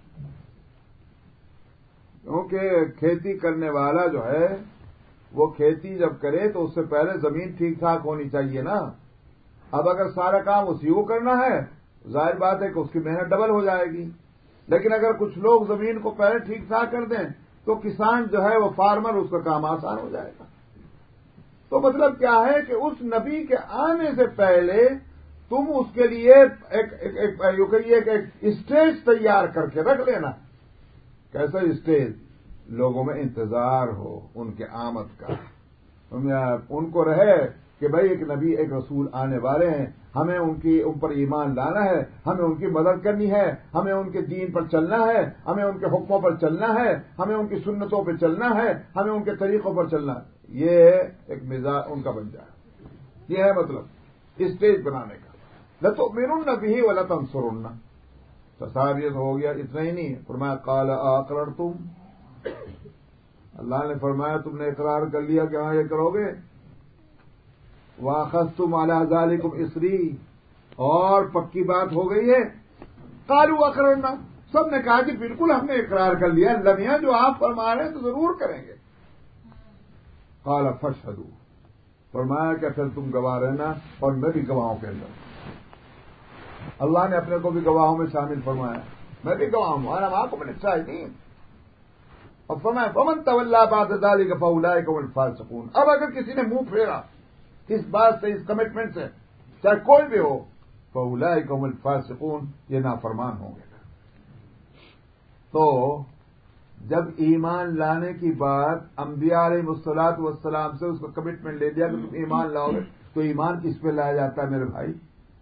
کیونکہ کھیتی کرنے والا جو ہے وہ کھیتی جب کرے تو اس سے پہلے زمین ٹھیک ٹھاک ہونی چاہیے نا۔ اب اگر سارا کام اسی کو کرنا ہے ظاہر بات ہے کہ اس کی محنت ڈبل ہو جائے گی، لیکن اگر کچھ لوگ زمین کو پہلے ٹھیک ٹھاک کر دیں تو کسان جو ہے وہ فارمر، اس کا کام آسان ہو جائے گا۔ تو مطلب کیا ہے کہ اس نبی کے آنے سے پہلے تم اس کے لیے ایک ایک اسٹیج تیار کر کے رکھ لینا۔ کیسا اسٹیج؟ لوگوں میں انتظار ہو ان کے آمد کا، ان کو رہے کہ بھائی ایک نبی ایک رسول آنے والے ہیں، ہمیں ان کی ان پر ایمان لانا ہے، ہمیں ان کی مدد کرنی ہے، ہمیں ان کے دین پر چلنا ہے، ہمیں ان کے حکموں پر چلنا ہے، ہمیں ان کی سنتوں پہ چلنا ہے، ہمیں ان کے طریقوں پر چلنا ہے۔ یہ ایک مزاج ان کا بن جائے، یہ ہے مطلب اسٹیج بنانے کا۔ لَتُؤْمِنُنَّ بِهِ وَلَتَنصُرُنَّ، تصاویر ہو گیا، اتنا ہی نہیں، فرمایا قَالَ أَقْرَرْتُمْ، اللہ نے فرمایا تم نے اقرار کر لیا کہ ہاں یہ کرو گے، وَأَخَذْتُمْ عَلَىٰ ذَلِكُمْ إِصْرِي، اور پکی بات ہو گئی ہے۔ قَالُوا أَقْرَرْنَا، سب نے کہا کہ بالکل ہم نے اقرار کر لیا، لمیاں جو آپ فرما رہے ہیں تو ضرور کریں گے۔ قَالَ فَاشْهَدُوا، فرمایا کہ پھر تم گواہ رہنا اور میں بھی گواہوں کے اندر، اللہ نے اپنے کو بھی گواہوں میں شامل فرمایا، میں بھی گواہ ہوں، انا معکم من الشاہدین۔ اور فرمایا فَمَن تَوَلَّىٰ بَعْدَ ذَٰلِكَ فَأُولَٰئِكَ هُمُ الْفَاسِقُونَ، اب اگر کسی نے منہ پھیرا اس بات سے، اس کمٹمنٹ سے، چاہے کوئی بھی ہو، فَأُولَٰئِكَ هُمُ الْفَاسِقُونَ، یہ نافرمان ہوں گے۔ تو جب ایمان لانے کی بات انبیاء علیہ الصلوۃ والسلام سے اس کا کمٹمنٹ لے لیا کہ تم ایمان لاؤ گے، تو ایمان کس پہ لایا جاتا ہے میرے بھائی؟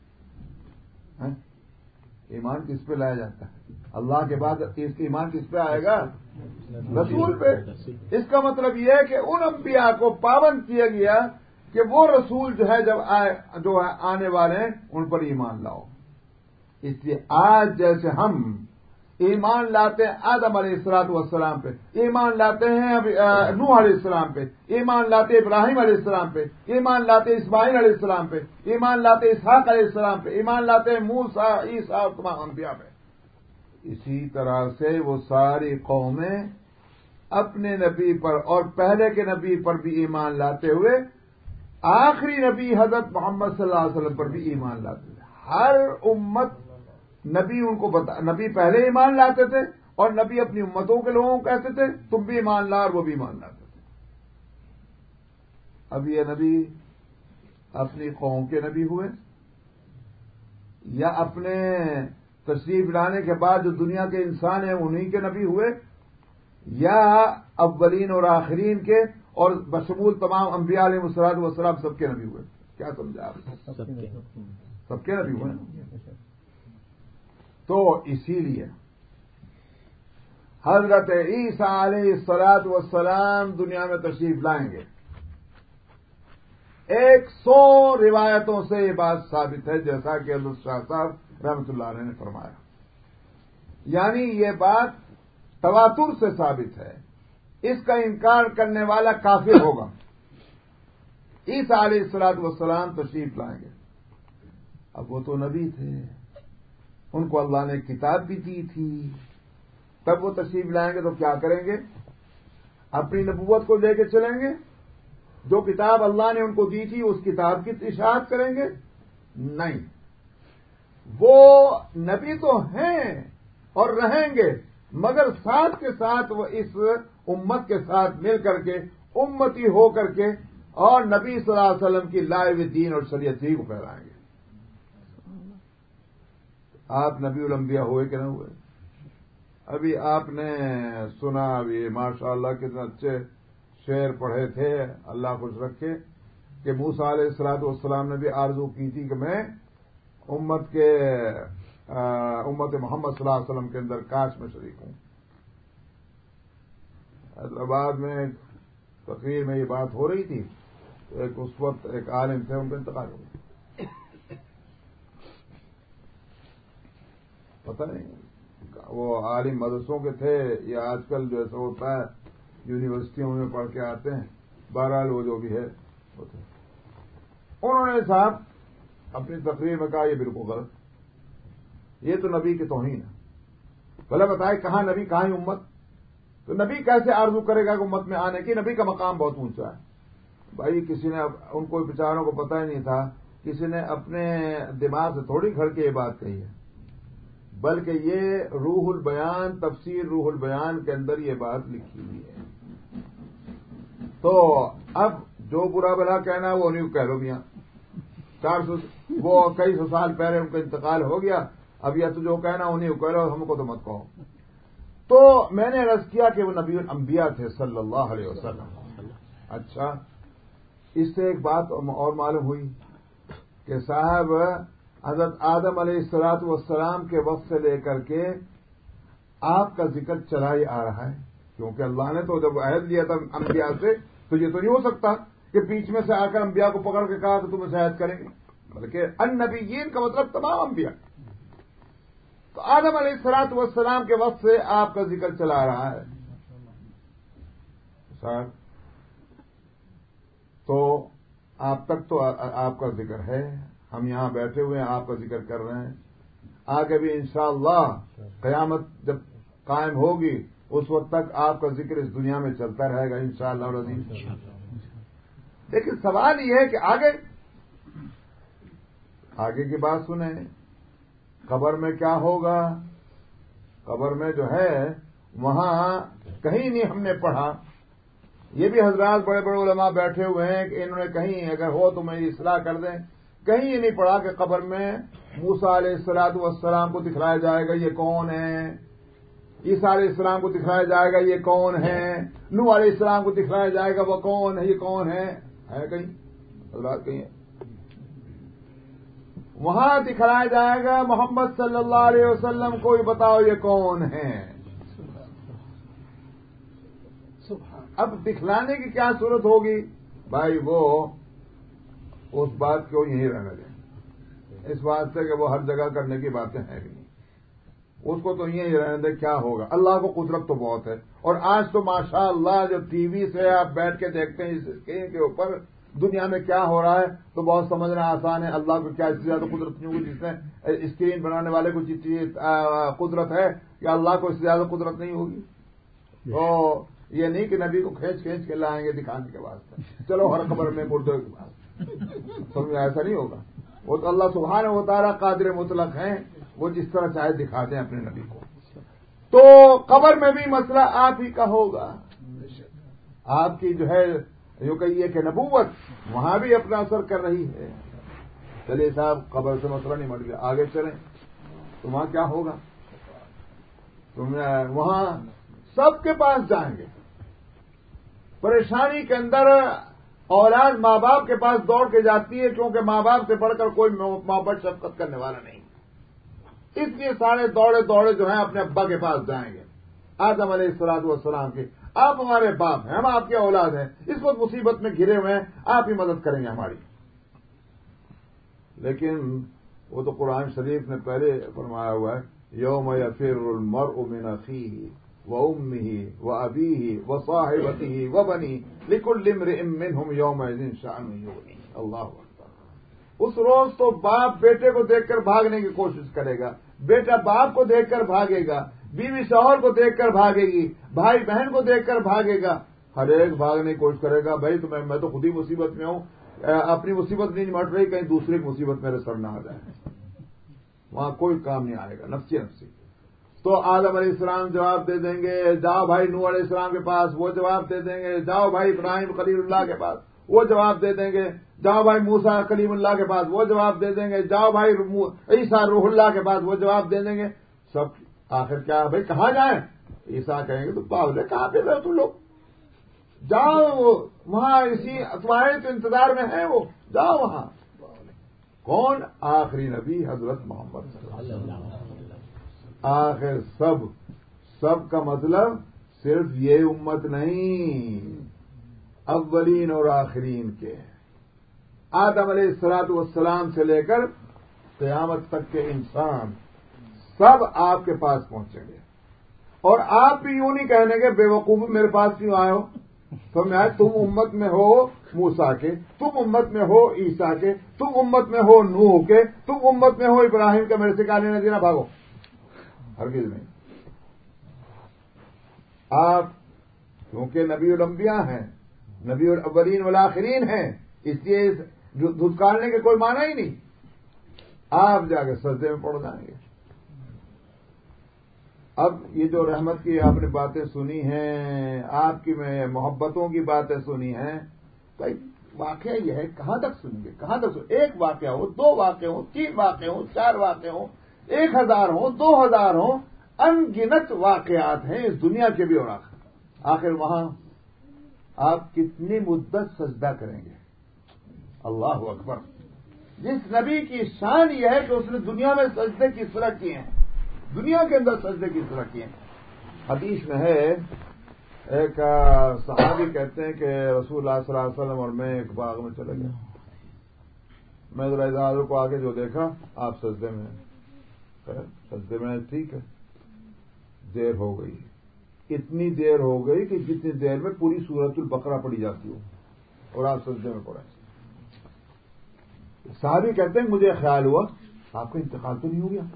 ایمان کس پہ لایا جاتا ہے؟ اللہ کے بعد اس ایمان کس پہ آئے گا؟ رسول پہ۔ اس کا مطلب یہ ہے کہ ان انبیاء کو پابند کیا گیا کہ وہ رسول جو ہے جب آئے جو ہے آنے والے ہیں ان پر ایمان لاؤ. اس لیے آج جیسے ہم ایمان لاتے ہیں آدم علیہ الصلوۃ والسلام پہ، ایمان لاتے ہیں نوح علیہ السلام پہ، ایمان لاتے ابراہیم علیہ السلام پہ، ایمان لاتے اسماعیل علیہ السلام پہ، ایمان لاتے اسحاق علیہ السلام پہ، ایمان لاتے موسیٰ عیسیٰ اور تمام انبیاء پہ، اسی طرح سے وہ ساری قومیں اپنے نبی پر اور پہلے کے نبی پر بھی ایمان لاتے ہوئے آخری نبی حضرت محمد صلی اللہ علیہ وسلم پر بھی ایمان لاتے تھے. ہر امت نبی ان کو بتا نبی پہلے ایمان لاتے تھے اور نبی اپنی امتوں کے لوگوں کو کہتے تھے تم بھی ایمان لا اور وہ بھی ایمان لاتے تھے. اب یہ نبی اپنی قوم کے نبی ہوئے یا اپنے تشریف لانے کے بعد جو دنیا کے انسان ہیں انہی کے نبی ہوئے یا اولین اور آخرین کے اور بشمول تمام انبیاء علیہ الصلوۃ والسلام سب کے نبی ہوئے؟ کیا سمجھا آپ؟ سب کے نبی ہوئے. تو اسی لیے حضرت عیسیٰ علیہ الصلوۃ والسلام دنیا میں تشریف لائیں گے. ایک سو روایتوں سے یہ بات ثابت ہے جیسا کہ حضرت شاہ صاحب رحمۃ اللہ علیہ نے فرمایا. یعنی یہ بات تواتر سے ثابت ہے، اس کا انکار کرنے والا کافر ہوگا. عیسیٰ علیہ الصلوۃ والسلام تشریف لائیں گے. اب وہ تو نبی تھے، ان کو اللہ نے کتاب بھی دی تھی، تب وہ تشریف لائیں گے تو کیا کریں گے؟ اپنی نبوت کو لے کے چلیں گے؟ جو کتاب اللہ نے ان کو دی تھی اس کتاب کی اشاعت کریں گے؟ نہیں، وہ نبی تو ہیں اور رہیں گے، مگر ساتھ کے ساتھ وہ اس امت کے ساتھ مل کر کے امتی ہو کر کے اور نبی صلی اللہ علیہ وسلم کی لائے ہوئے دین اور شریعت ہی کو پھیلائیں گے. آپ نبی الانبیاء ہوئے کہ نہ ہوئے؟ ابھی آپ نے سنا، ابھی ماشاء اللہ کتنے اچھے شعر پڑھے تھے، اللہ خوش رکھے، کہ موسیٰ علیہ الصلوۃ والسلام نے بھی آرزو کی تھی کہ میں امت کے امت محمد صلی اللہ علیہ وسلم کے اندر کاش میں شریک ہوں. حیدرآباد میں تقریر میں یہ بات ہو رہی تھی، ایک اس وقت ایک عالم تھے، ان کا انتقال ہو گیا. پتہ نہیں وہ عالم مدرسوں کے تھے یا آج کل جو ایسا ہوتا ہے یونیورسٹیوں میں پڑھ کے آتے ہیں، بہرحال وہ جو بھی ہے ہوتے. انہوں نے صاحب اپنی تقریر میں کہا یہ بالکل غلط، یہ تو نبی کی توہین ہے. بھلا بتائے کہاں نبی کہاں ہی امت؟ تو نبی کیسے آرزو کرے گا کہ امت میں آنے کی؟ نبی کا مقام بہت اونچا ہے. بھائی کسی نے ان کو بیچاروں کو پتہ ہی نہیں تھا، کسی نے اپنے دماغ سے تھوڑی کھڑ کے یہ بات کہی ہے، بلکہ یہ روح البیان، تفسیر روح البیان کے اندر یہ بات لکھی ہوئی ہے. تو اب جو برا بھلا کہنا ہے وہ انہیں کو کہہ لو میاں. چار سو وہ کئی سو سال پہلے ان کا انتقال ہو گیا، اب یہ تو جو کہنا انہیں کو کہہ لو، ہم کو تو مت کہو. تو میں نے عرض کیا کہ وہ نبی الانبیاء تھے صلی اللہ علیہ وسلم. اچھا، اس سے ایک بات اور معلوم ہوئی کہ صاحب حضرت آدم علیہ الصلوۃ والسلام کے وقت سے لے کر کے آپ کا ذکر چلا ہی آ رہا ہے، کیونکہ اللہ نے تو جب عہد لیا تھا انبیاء سے تو یہ تو نہیں ہو سکتا کہ بیچ میں سے آ کر انبیاء کو پکڑ کے کہا تو تم اسے عہد کریں گے، بلکہ النبیین کا مطلب تمام انبیاء. تو آدم علیہ الصلوۃ والسلام کے وقت سے آپ کا ذکر چلا رہا ہے سر. تو آپ تک تو آپ کا ذکر ہے، ہم یہاں بیٹھے ہوئے ہیں آپ کا ذکر کر رہے ہیں. آگے بھی انشاءاللہ قیامت جب قائم ہوگی اس وقت تک آپ کا ذکر اس دنیا میں چلتا رہے گا انشاءاللہ العزیز. لیکن سوال یہ ہے کہ آگے آگے کی بات سنیں، قبر میں کیا ہوگا؟ قبر میں جو ہے وہاں کہیں نہیں ہم نے پڑھا، یہ بھی حضرات بڑے بڑے علماء بیٹھے ہوئے ہیں کہ انہوں نے کہیں اگر ہو تو میری اصلاح کر دیں، کہیں یہ نہیں پڑھا کہ قبر میں موسیٰ علیہ الصلوۃ والسلام کو دکھلایا جائے گا یہ کون ہے، عیسیٰ علیہ السلام کو دکھلایا جائے گا یہ کون ہے، نوح علیہ السلام کو دکھلایا جائے گا وہ کون ہے، یہ کون ہے؟ ہے کہیں حضرات کہیں؟ وہاں دکھلایا جائے گا محمد صلی اللہ علیہ وسلم کو، یہ بتاؤ یہ کون ہے. اب دکھلانے کی کیا صورت ہوگی؟ بھائی وہ اس بات کو یہیں رہنے دیں، اس بات سے کہ وہ ہر جگہ کرنے کی باتیں ہیں بھی نہیں، اس کو تو یہیں رہنے دیں، کیا ہوگا؟ اللہ کو قدرت تو بہت ہے، اور آج تو ماشاء اللہ جو ٹی وی سے آپ بیٹھ کے دیکھتے ہیں اس اسکرین کے اوپر دنیا میں کیا ہو رہا ہے تو بہت سمجھنا آسان ہے۔ اللہ کو کیا اس سے زیادہ قدرت نہیں ہوگی؟ جس نے اسکرین بنانے والے کو جتنی قدرت ہے یا اللہ کو اس سے زیادہ قدرت نہیں ہوگی؟ تو یہ نہیں کہ نبی کو کھینچ کھینچ کے لائیں گے دکھانے کے واسطے، چلو ہر خبر میں مردوں کے پاس، سمجھ ایسا نہیں ہوگا۔ وہ تو اللہ سبحانہ و تعالیٰ قادر مطلق ہیں، وہ جس طرح چاہے دکھا دیں اپنے نبی کو۔ تو قبر میں بھی مسئلہ آپ ہی کا ہوگا، آپ کی جو ہے یوں کہیے کہ نبوت وہاں بھی اپنا اثر کر رہی ہے۔ چلیے صاحب قبر سے مسئلہ نہیں مٹ گیا، آگے چلیں تو وہاں کیا ہوگا؟ تم وہاں سب کے پاس جائیں گے، پریشانی کے اندر اولاد ماں باپ کے پاس دوڑ کے جاتی ہے، کیونکہ ماں باپ سے بڑھ کر کوئی محبت شفقت کرنے والا نہیں، اس لیے سارے دوڑے دوڑے جو ہیں اپنے ابا کے پاس جائیں گے، آدم علیہ الصلوۃ والسلام کے، آپ ہمارے باپ ہیں، ہم آپ کے اولاد ہیں، اس وقت مصیبت میں گھرے ہوئے ہیں، آپ ہی مدد کریں گے ہماری۔ لیکن وہ تو قرآن شریف نے پہلے فرمایا ہوا ہے، یوم یفر المرء من اخیہ وامہ وابیہ وصاحبتہ وبنیہ لکل امرئ منہم یومئذ شأن یغنیہ۔ اللہ اکبر۔ اس روز تو باپ بیٹے کو دیکھ کر بھاگنے کی کوشش کرے گا، بیٹا باپ کو دیکھ کر بھاگے گا، بیوی شوہر کو دیکھ کر بھاگے گی، بھائی بہن کو دیکھ کر بھاگے گا، ہر ایک بھاگنے کی کوشش کرے گا، بھائی تو میں میں تو خود ہی مصیبت میں ہوں، اپنی مصیبت نہیں نمٹ رہی، کہیں دوسرے کی مصیبت میرے سر نہ آ جائے، وہاں کوئی کام نہیں آئے گا، نفسی نفسی۔ تو آدم علیہ السلام جواب دے دیں گے، جاؤ بھائی نوح علیہ السلام کے پاس، وہ جواب دے دیں گے، جاؤ بھائی ابراہیم خلیل اللہ کے پاس، وہ جواب دے دیں گے، جاؤ بھائی موسیٰ کلیم اللہ کے پاس، وہ جواب دے دیں گے، جاؤ بھائی عیسیٰ روح اللہ کے پاس، وہ جواب دے دیں گے، سب آخر کیا بھائی کہاں جائیں؟ عیسیٰ کہیں گے تو پاگل کہاں پہ رہو تم لوگ، جاؤ وہاں اسی تمہارے تو انتظار میں ہیں، وہ جاؤ وہاں۔ کون؟ آخری نبی حضرت محمد صلی اللہ علیہ وسلم۔ آخر سب سب کا مطلب صرف یہ امت نہیں، اولین اور آخرین کے، آدم علیہ الصلوۃ والسلام سے لے کر قیامت تک کے انسان سب آپ کے پاس پہنچیں گے، اور آپ بھی یوں نہیں کہنے گے بے وقوف میرے پاس کیوں آئے ہو، تو میں تم امت میں ہو موسیٰ کے، تم امت میں ہو عیسیٰ کے، تم امت میں ہو نوح کے، تم امت میں ہو ابراہیم کا، میرے سے کہا لینا دینا، بھاگو، ہرگز نہیں۔ آپ کیونکہ نبی الانبیاء ہیں، نبی الاولین والآخرین ہیں، اس لیے دھتکارنے کے کوئی معنی ہی نہیں، آپ جا کے سجدے میں پڑ جائیں گے۔ اب یہ جو رحمت کی آپ نے باتیں سنی ہیں، آپ کی میں محبتوں کی باتیں سنی ہیں، تو واقعہ یہ ہے کہاں تک سنیں گے، کہاں تک سنیں؟ ایک واقعہ ہو، دو واقعے ہوں، تین واقعے ہوں، چار واقعے ہوں، ایک ہزار ہوں، دو ہزار ہوں، ان گنت واقعات ہیں اس دنیا کے بھی، اور آخر آخر وہاں آپ کتنی مدت سجدہ کریں گے؟ اللہ اکبر۔ جس نبی کی شان یہ ہے کہ اس نے دنیا میں سجدے کس طرح کیے ہیں، دنیا کے اندر سجدے کس طرح کیے ہیں۔ حدیث میں ہے، ایک صحابی کہتے ہیں کہ رسول اللہ صلی اللہ علیہ وسلم اور میں ایک باغ میں چلے گئے، میں ذرا ادھر کو آگے جو دیکھا آپ سجدے میں ہیں، سجدے میں ٹھیک ہے، دیر ہو گئی، اتنی دیر ہو گئی کہ جتنی دیر میں پوری سورۃ البقرہ پڑھی جاتی ہو، اور آپ سجدے میں پڑے۔ صحابی کہتے ہیں مجھے خیال ہوا آپ کا انتقال تو نہیں ہو گیا،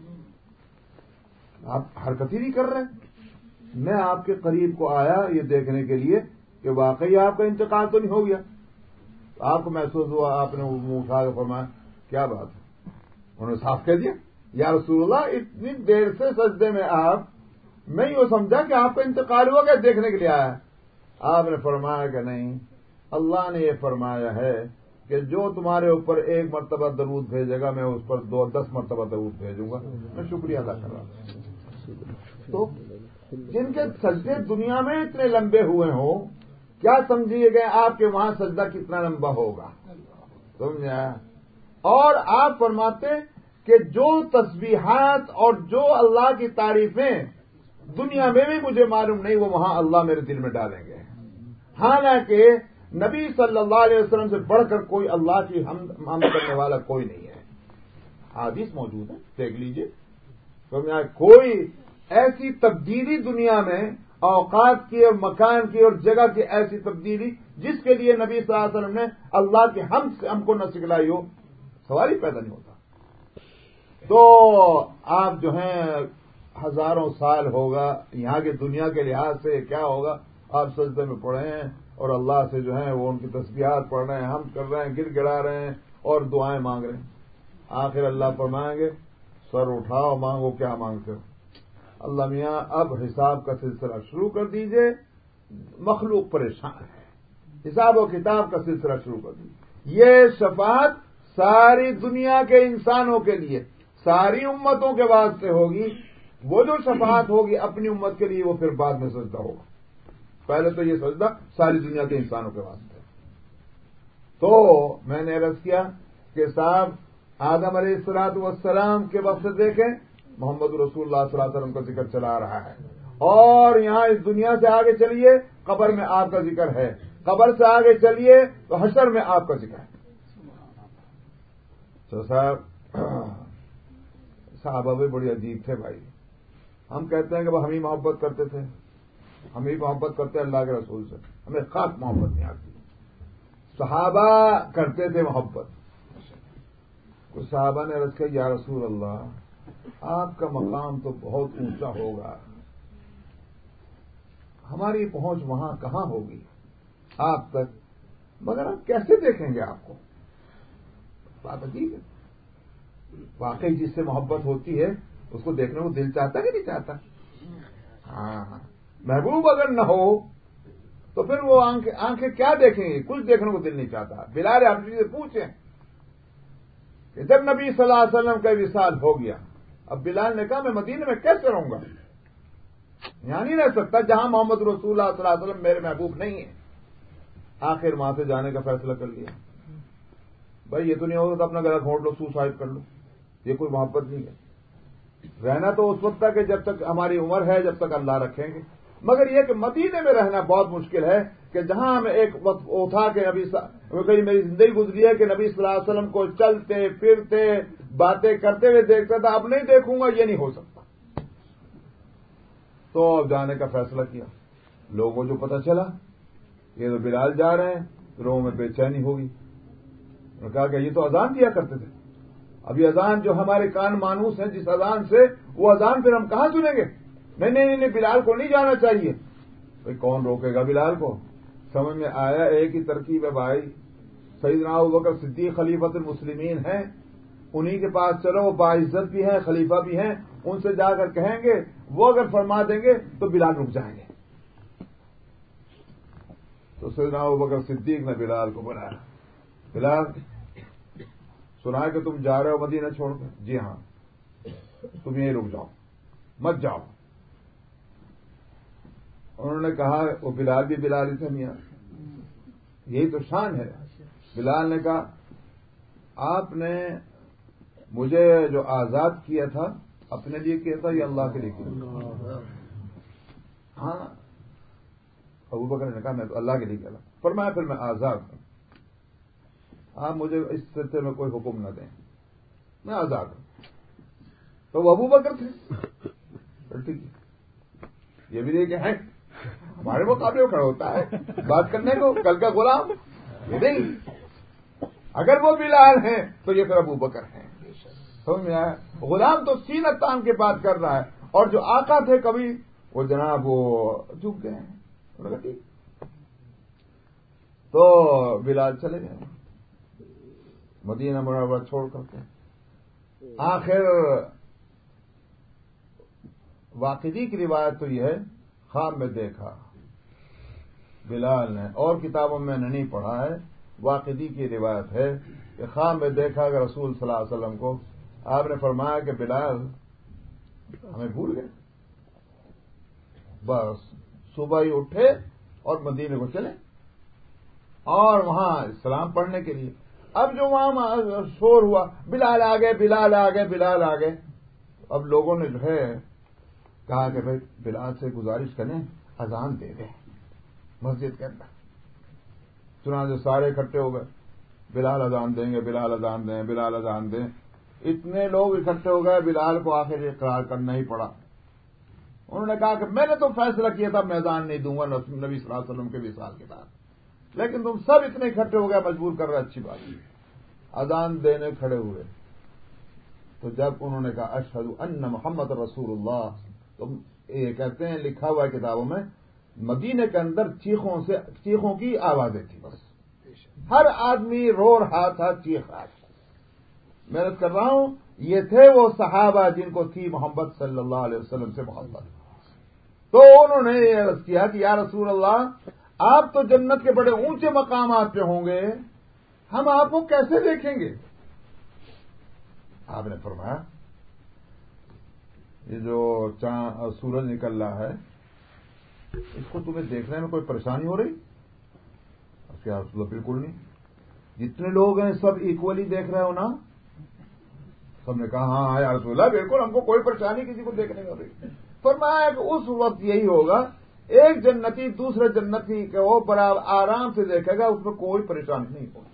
آپ حرکت ہی نہیں کر رہے۔ میں آپ کے قریب کو آیا یہ دیکھنے کے لیے کہ واقعی آپ کا انتقال تو نہیں ہو گیا۔ آپ کو محسوس ہوا، آپ نے منہ اٹھا کے فرمایا کیا بات ہے؟ انہوں نے صاف کہہ دیا یا رسول اللہ اتنی دیر سے سجدے میں آپ، میں یہ سمجھا کہ آپ کا انتقال ہوا، کہ دیکھنے کے لیے آیا۔ آپ نے فرمایا کہ نہیں، اللہ نے یہ فرمایا ہے کہ جو تمہارے اوپر ایک مرتبہ درود بھیجے گا میں اس پر دو دس مرتبہ درود بھیجوں گا، میں شکریہ ادا کر رہا ہوں۔ تو جن کے سجدے دنیا میں اتنے لمبے ہوئے ہوں، کیا سمجھیے گئے آپ کے وہاں سجدہ کتنا لمبا ہوگا، سمجھا؟ اور آپ فرماتے کہ جو تسبیحات اور جو اللہ کی تعریفیں دنیا میں بھی مجھے معلوم نہیں وہ وہاں اللہ میرے دل میں ڈالیں گے، حالانکہ نبی صلی اللہ علیہ وسلم سے بڑھ کر کوئی اللہ کی حمد حمد کرنے والا کوئی نہیں ہے. حدیث موجود ہے, دیکھ لیجئے. تو کوئی ایسی تبدیلی دنیا میں اوقات کی اور مکان کی اور جگہ کی ایسی تبدیلی جس کے لیے نبی صلی اللہ علیہ وسلم نے اللہ کی حمد ہم کو نہ سکھلائی ہو, سوال ہی پیدا نہیں ہوتا. تو آپ جو ہیں ہزاروں سال ہوگا یہاں کی دنیا کے لحاظ سے کیا ہوگا, آپ سجدے میں پڑے ہیں اور اللہ سے جو ہیں وہ ان کی تسبیحات پڑھ رہے ہیں, ہم کر رہے ہیں, گر گڑا رہے ہیں اور دعائیں مانگ رہے ہیں. آخر اللہ فرمائیں گے سر اٹھاؤ مانگو کیا مانگتے ہو. اللہ میاں اب حساب کا سلسلہ شروع کر دیجئے, مخلوق پریشان ہے, حساب و کتاب کا سلسلہ شروع کر دیجئے. یہ شفاعت ساری دنیا کے انسانوں کے لیے, ساری امتوں کے واسطے ہوگی. وہ جو شفاعت ہوگی اپنی امت کے لیے وہ پھر بعد میں سجدہ ہوگا. پہلے تو یہ سجدہ ساری دنیا کے انسانوں کے واسطے. تو میں نے عرض کیا کہ صاحب آدم علیہ الصلوۃ والسلام کے وقت سے دیکھیں محمد رسول اللہ صلی اللہ علیہ وسلم کا ذکر چلا رہا ہے, اور یہاں اس دنیا سے آگے چلیے قبر میں آپ کا ذکر ہے, قبر سے آگے چلیے تو حشر میں آپ کا ذکر ہے. تو صاحب صحابہ بھی بڑی عجیب تھے بھائی. ہم کہتے ہیں کہ ہم ہی محبت کرتے تھے, ہم ہی محبت کرتے اللہ کے رسول سے, ہمیں خاص محبت نہیں آتی. صحابہ کرتے تھے محبت. کچھ صحابہ نے عرض کیا یا رسول اللہ آپ کا مقام تو بہت اونچا ہوگا, ہماری پہنچ وہاں کہاں ہوگی آپ تک, مگر ہم کیسے دیکھیں گے آپ کو. بات عجیب ہے. واقعی جس سے محبت ہوتی ہے اس کو دیکھنے کو دل چاہتا کہ نہیں چاہتا. ہاں محبوب اگر نہ ہو تو پھر وہ آنکھیں آنکھیں کیا دیکھیں گی, کچھ دیکھنے کو دل نہیں چاہتا. بلال حبشی سے پوچھیں کہ جب نبی صلی اللہ علیہ وسلم کا وصال ہو گیا, اب بلال نے کہا میں مدینے میں کیسے رہوں گا, یہاں نہیں رہ سکتا جہاں محمد رسول اللہ صلی اللہ علیہ وسلم میرے محبوب نہیں ہیں. آخر وہاں سے جانے کا فیصلہ کر لیا. بھائی یہ تو نہیں ہوگا تو اپنا گلا گھونٹ لو, سوسائڈ کر لو, یہ کوئی محبت نہیں ہے. رہنا تو اس وقت تک ہے جب تک ہماری عمر ہے, جب تک اللہ رکھیں گے. مگر یہ کہ مدینے میں رہنا بہت مشکل ہے کہ جہاں ہم ایک وقت اٹھا کے نبی کہیں میری زندگی گزری ہے کہ نبی صلی اللہ علیہ وسلم کو چلتے پھرتے باتیں کرتے ہوئے دیکھتا تھا, اب نہیں دیکھوں گا, یہ نہیں ہو سکتا. تو اب جانے کا فیصلہ کیا. لوگوں جو پتہ چلا یہ تو بلال جا رہے ہیں, روحوں میں بے چینی ہوگی. انہوں نے کہا کہ یہ تو اذان دیا کرتے تھے, ابھی اذان جو ہمارے کان مانوس ہیں جس اذان سے, وہ اذان پھر ہم کہاں سنیں گے. نہیں نہیں نہیں بلال کو نہیں جانا چاہیے. بھائی کون روکے گا بلال کو. سمجھ میں آیا ایک ہی ترکیب ہے بھائی, سیدنا ابوبکر صدیق خلیفۃ المسلمین ہیں, انہی کے پاس چلو, وہ باعزت بھی ہیں, خلیفہ بھی ہیں, ان سے جا کر کہیں گے, وہ اگر فرما دیں گے تو بلال رک جائیں گے. تو سیدنا ابوبکر صدیق نے بلال کو بلایا. بلال سنا کہ تم جا رہے ہو مدینہ چھوڑ کر. جی ہاں. تم یہیں رک جاؤ, مت جاؤ. انہوں نے کہا, وہ بلال بھی بلال ہی تھے میاں, یہی تو شان ہے. بلال نے کہا آپ نے مجھے جو آزاد کیا تھا اپنے لیے کیا تھا یا اللہ کے لیے کیا تھا؟ ہاں. ابو بکر نے کہا میں تو اللہ کے لیے کیا تھا. فرمایا پھر میں آزاد ہوں, آپ مجھے اس سلسلے میں کوئی حکم نہ دیں, میں آزاد ہوں. تو وہ ابو بکر تھے. ٹھیک ہے, یہ بھی نہیں کہ ہے ہمارے مقابلے کھڑا ہوتا ہے بات کرنے کو, کل کا غلام یہ نہیں. اگر وہ بلال ہیں تو یہ پھر ابو بکر ہیں. سمجھ میں آیا. غلام تو سینہ تان کے بات کر رہا ہے, اور جو آقا تھے کبھی وہ جناب وہ جھک گئے ہیں. تو بلال چلے گئے مدینہ منورہ چھوڑ کر کے. آخر واقعی کی روایت تو یہ ہے, خواب میں دیکھا بلال نے, اور کتابوں میں نے نہیں پڑھا ہے, واقعی کی روایت ہے کہ خواب میں دیکھا کہ رسول صلی اللہ علیہ وسلم کو. آپ نے فرمایا کہ بلال ہمیں بھول گئے. بس صبح ہی اٹھے اور مدینے کو چلے, اور وہاں اسلام پڑھنے کے لیے. اب جو وہاں شور ہوا, بلال آ گئے بلال آ گئے بلال آ گئے. اب لوگوں نے جو ہے کہا کہ بھائی بلال سے گزارش کریں اذان دے دیں مسجد کے اندر. چنانچہ سارے اکٹھے ہو گئے، بلال اذان دیں گے، بلال اذان دیں، بلال اذان دیں. اتنے لوگ اکٹھے ہو گئے، بلال کو آخر اقرار کرنا ہی پڑا. انہوں نے کہا کہ میں نے تو فیصلہ کیا تھا میں اذان نہیں دوں گا نبی صلی اللہ علیہ وسلم کے وصال کے بعد، لیکن تم سب اتنے اکٹھے ہو گئے، مجبور کر رہے، اچھی بات ہے. اذان دینے کھڑے ہوئے تو جب انہوں نے کہا اشہد ان محمد رسول اللہ، تو یہ کہتے ہیں لکھا ہوا ہے کتابوں میں، مدینے کے اندر چیخوں سے چیخوں کی آوازیں تھی، بس ہر آدمی رو رہا تھا، چیخ رہا تھا. میں عرض کر رہا ہوں یہ تھے وہ صحابہ جن کو تھی محمد صلی اللہ علیہ وسلم سے محبت. تو انہوں نے یہ عرض کیا کہ یا رسول اللہ، آپ تو جنت کے بڑے اونچے مقامات پہ ہوں گے، ہم آپ کو کیسے دیکھیں گے؟ آپ نے فرمایا یہ جو چاند سورج نکل رہا ہے اس کو تمہیں دیکھنے میں کوئی پریشانی ہو رہی؟ کیا رسول اللہ بالکل نہیں، جتنے لوگ ہیں سب ایکولی دیکھ رہے ہو نا؟ سب نے کہا ہاں یا رسول اللہ بالکل، ہم کو کوئی پریشانی کسی کو دیکھنے میں ہو رہی. فرمایا کہ اس وقت یہی ہوگا، ایک جنتی دوسرے جنتی کو برابر آرام سے دیکھے گا، اس میں کوئی پریشانی نہیں ہوگی.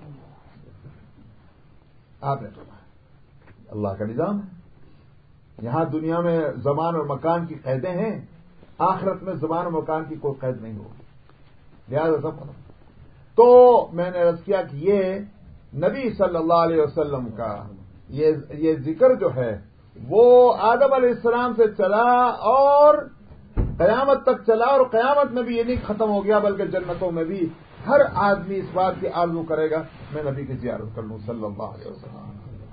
آپ نے فرمایا اللہ کا نظام ہے، یہاں دنیا میں زمان اور مکان کی قیدیں ہیں، آخرت میں زمان اور مکان کی کوئی قید نہیں ہوگی. لہٰذا سب تو میں نے عرض کیا کہ یہ نبی صلی اللہ علیہ وسلم کا یہ یہ ذکر جو ہے وہ آدم علیہ السلام سے چلا اور قیامت تک چلا، اور قیامت میں بھی یہ نہیں ختم ہو گیا بلکہ جنتوں میں بھی ہر آدمی اس بات کی آرزو کرے گا میں نبی کی زیارت کر لوں صلی اللہ علیہ وسلم.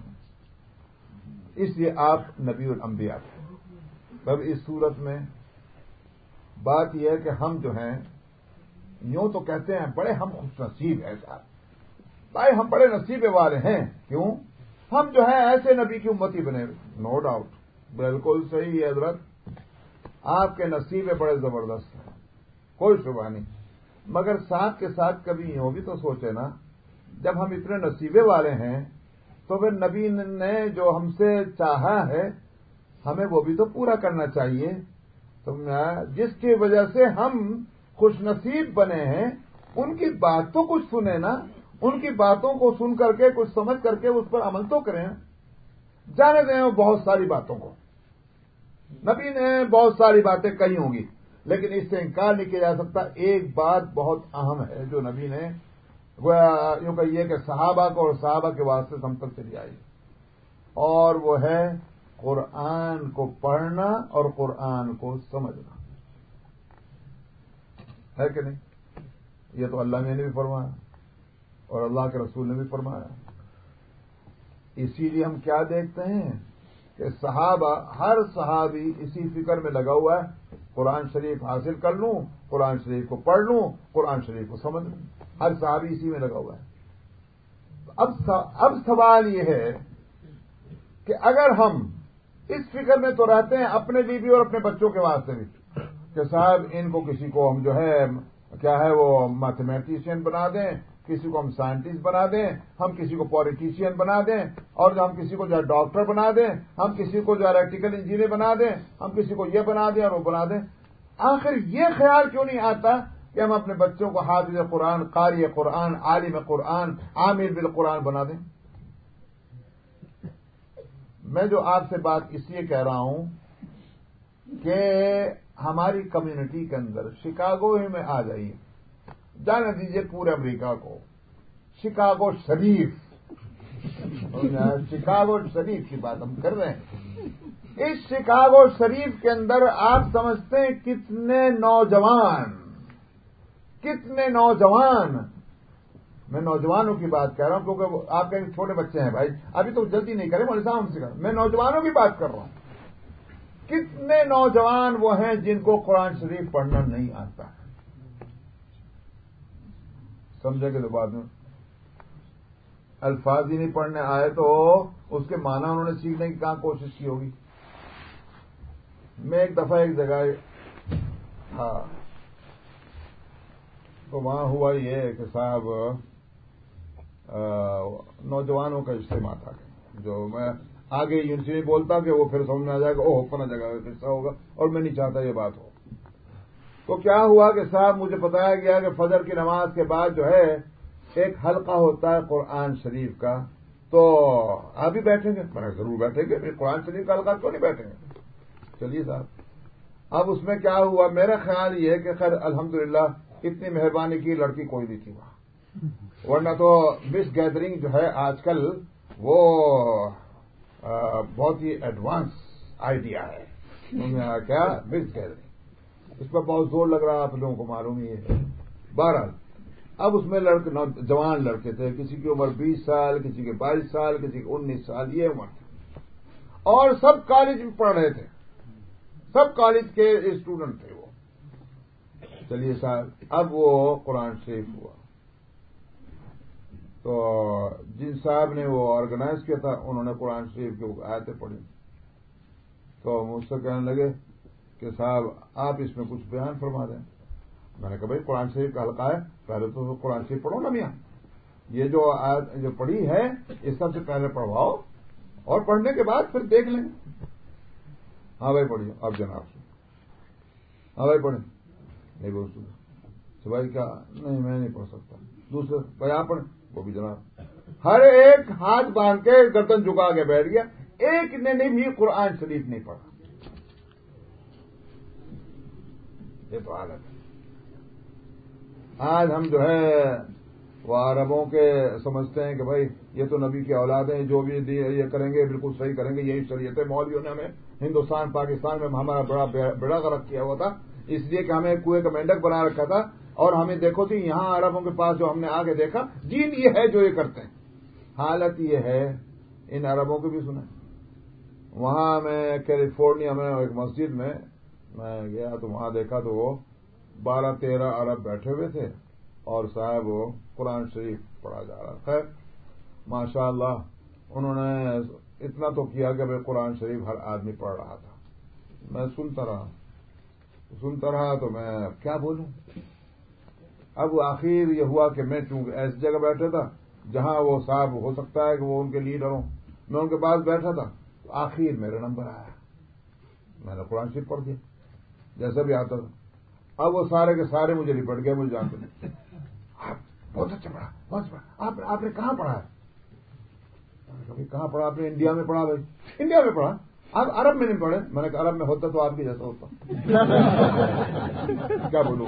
اس لیے آپ نبی الانبیاء ہیں. تب اس صورت میں بات یہ ہے کہ ہم جو ہیں یوں تو کہتے ہیں بڑے ہم خوش نصیب ہیں صاحب، بھائی ہم بڑے نصیبے والے ہیں. کیوں؟ ہم جو ہے ایسے نبی کی امتی بنے. نو ڈاؤٹ، بالکل صحیح ہے حضرت، آپ کے نصیبے بڑے زبردست ہیں، کوئی شبہ نہیں. مگر ساتھ کے ساتھ کبھی یوں بھی تو سوچے نا، جب ہم اتنے نصیبے والے ہیں تو پھر نبی نے جو ہم سے چاہا ہے ہمیں وہ بھی تو پورا کرنا چاہیے. تو جس کی وجہ سے ہم خوش نصیب بنے ہیں ان کی بات تو کچھ سنیں نا، ان کی باتوں کو سن کر کے کچھ سمجھ کر کے اس پر عمل تو کریں. جانے دیں بہت ساری باتوں کو، نبی نے بہت ساری باتیں کہی ہوں گی لیکن اس سے انکار نہیں کیا جا سکتا ایک بات بہت اہم ہے جو نبی نے یوں کہیے کہ صحابہ کو اور صحابہ کے واسطے ہم تک چلی آئی، اور وہ ہے قرآن کو پڑھنا اور قرآن کو سمجھنا. ہے کہ نہیں؟ یہ تو اللہ نے بھی فرمایا اور اللہ کے رسول نے بھی فرمایا. اسی لیے ہم کیا دیکھتے ہیں کہ صحابہ، ہر صحابی اسی فکر میں لگا ہوا ہے قرآن شریف حاصل کر لوں، قرآن شریف کو پڑھ لوں، قرآن شریف کو سمجھ لوں. ہر صحابی اسی میں لگا ہوا ہے. اب اب سوال یہ ہے کہ اگر ہم اس فکر میں تو رہتے ہیں اپنے لیے بھی اور اپنے بچوں کے واسطے بھی کہ صاحب ان کو کسی کو ہم جو ہے کیا ہے وہ میتھمیٹیشین بنا دیں، کسی کو ہم سائنٹسٹ بنا دیں، ہم کسی کو پولیٹیشین بنا دیں، اور ہم کسی کو جو ہے ڈاکٹر بنا دیں، ہم کسی کو جو ہے الیکٹریکل انجینئر بنا دیں، ہم کسی کو یہ بنا دیں اور وہ بنا دیں. آخر یہ خیال کیوں نہیں آتا کہ ہم اپنے بچوں کو حافظ قرآن، قاری قرآن، عالم قرآن، عامل بالقرآن بنا دیں؟ میں جو آپ سے بات اس لیے کہہ رہا ہوں کہ ہماری کمیونٹی کے اندر شکاگو ہی میں آ جائیے، جانے دیجیے پورے امریکہ کو، شکاگو شریف، شکاگو شریف کی بات ہم کر رہے ہیں. اس شکاگو شریف کے اندر آپ سمجھتے ہیں کتنے نوجوان، کتنے نوجوان، میں نوجوانوں کی بات کہہ رہا ہوں کیونکہ آپ کے چھوٹے بچے ہیں بھائی، ابھی تو جلدی نہیں کریں مولوی صاحب سے، میں نوجوانوں کی بات کر رہا ہوں. کتنے نوجوان وہ ہیں جن کو قرآن شریف پڑھنا نہیں آتا ہے؟ سمجھے کہ بعد میں الفاظ ہی نہیں پڑھنے آئے تو اس کے معنی انہوں نے سیکھنے کی کہاں کوشش کی ہوگی. میں ایک دفعہ ایک جگہ تھا تو وہاں ہوا یہ کہ صاحب نوجوانوں کا اجتماع تھا، جو میں آگے یونیورسٹی میں بولتا کہ وہ پھر سمجھ میں آ جائے گا اوہ اپنا جگہ قصہ ہوگا، اور میں نہیں چاہتا یہ بات ہو. تو کیا ہوا کہ صاحب مجھے بتایا گیا کہ فجر کی نماز کے بعد جو ہے ایک حلقہ ہوتا ہے قرآن شریف کا، تو آپ بھی بیٹھیں گے؟ میں ضرور بیٹھیں گے، پھر قرآن شریف کا حلقہ کیوں نہیں بیٹھیں گے؟ چلیے صاحب، اب اس میں کیا ہوا؟ میرا خیال یہ ہے کہ خیر الحمدللہ اتنی مہربانی کی لڑکی کوئی نہیں تھی وہاں، ورنہ تو مس گیدرنگ جو ہے آج کل وہ بہت ہی ایڈوانس آئیڈیا ہے کیا مس گیدرنگ، اس پر بہت زور لگ رہا، آپ لوگوں کو معلوم ہی ہے۔ بہرحال اب اس میں لڑکے جوان لڑکے تھے، کسی کی عمر بیس سال، کسی کے بائیس سال، کسی کے انیس سال، یہ عمر تھی، اور سب کالج میں پڑھ رہے تھے، سب کالج کے اسٹوڈنٹ تھے وہ۔ چلیے صاحب، اب وہ قرآن شریف ہوا تو جن صاحب نے وہ آرگنائز کیا تھا انہوں نے قرآن شریف کی آیتیں پڑھی، تو مجھ سے کہنے لگے کہ صاحب آپ اس میں کچھ بیان فرما دیں۔ میں نے کہا بھائی قرآن شریف کا حلقہ ہے، پہلے تو قرآن شریف پڑھو نا میاں، یہ جو آیت جو پڑھی ہے اس سب سے پہلے پڑھواؤ، اور پڑھنے کے بعد پھر دیکھ لیں۔ ہاں بھائی پڑھیے، اب جناب سے ہاں بھائی پڑھیں، نہیں بول سکتا بھائی کیا نہیں میں نہیں پڑھ سکتا، دوسرے بھائی آپ پڑھیں، وہ بھی جناب، ہر ایک ہاتھ باندھ کے گردن جھکا کے بیٹھ گیا، ایک نے نہیں بھی قرآن شریف نہیں پڑھا۔ یہ تو حالت ہے۔ آج ہم جو ہے وہ عربوں کے سمجھتے ہیں کہ بھائی یہ تو نبی کی اولاد ہیں، جو بھی یہ کریں گے بالکل صحیح کریں گے، یہی شریعت ہے۔ مولویوں نے ہمیں ہندوستان پاکستان میں ہمارا بڑا بیڑا غرق کیا ہوا تھا، اس لیے کہ ہمیں کنویں کا مینڈک بنا رکھا تھا، اور ہمیں دیکھو تھی یہاں عربوں کے پاس جو ہم نے آگے دیکھا جین یہ ہے جو یہ کرتے ہیں۔ حالت یہ ہے، ان عربوں کو بھی سنا۔ وہاں میں کیلیفورنیا میں ایک مسجد میں میں گیا تو وہاں دیکھا تو وہ بارہ تیرہ عرب بیٹھے ہوئے تھے، اور صاحب وہ قرآن شریف پڑھا جا رہا۔ خیر ماشاء اللہ انہوں نے اتنا تو کیا کہ بھائی قرآن شریف ہر آدمی پڑھ رہا تھا، میں سنتا رہا سنتا رہا تو میں کیا بولوں۔ اب آخر یہ ہوا کہ میں چونکہ ایسی جگہ بیٹھا تھا جہاں وہ صاحب ہو سکتا ہے کہ وہ ان کے لیڈر ہوں، میں ان کے پاس بیٹھا تھا، تو آخر میرا نمبر آیا، میں نے قرآن شریف پڑھ دیا جیسا بھی آتا تھا۔ اب وہ سارے کے سارے مجھے لپٹ گئے، مجھے جانتے نہیں، آپ بہت اچھا پڑھا بہت اچھا، آپ آپ نے کہاں پڑھا ہے؟ کہاں پڑھا آپ نے؟ انڈیا میں پڑھا بھائی، انڈیا میں پڑھا، آپ عرب میں نہیں پڑھے؟ میں نے کہا عرب میں ہوتا تو آپ کی جیسا ہوتا، کیا بولوں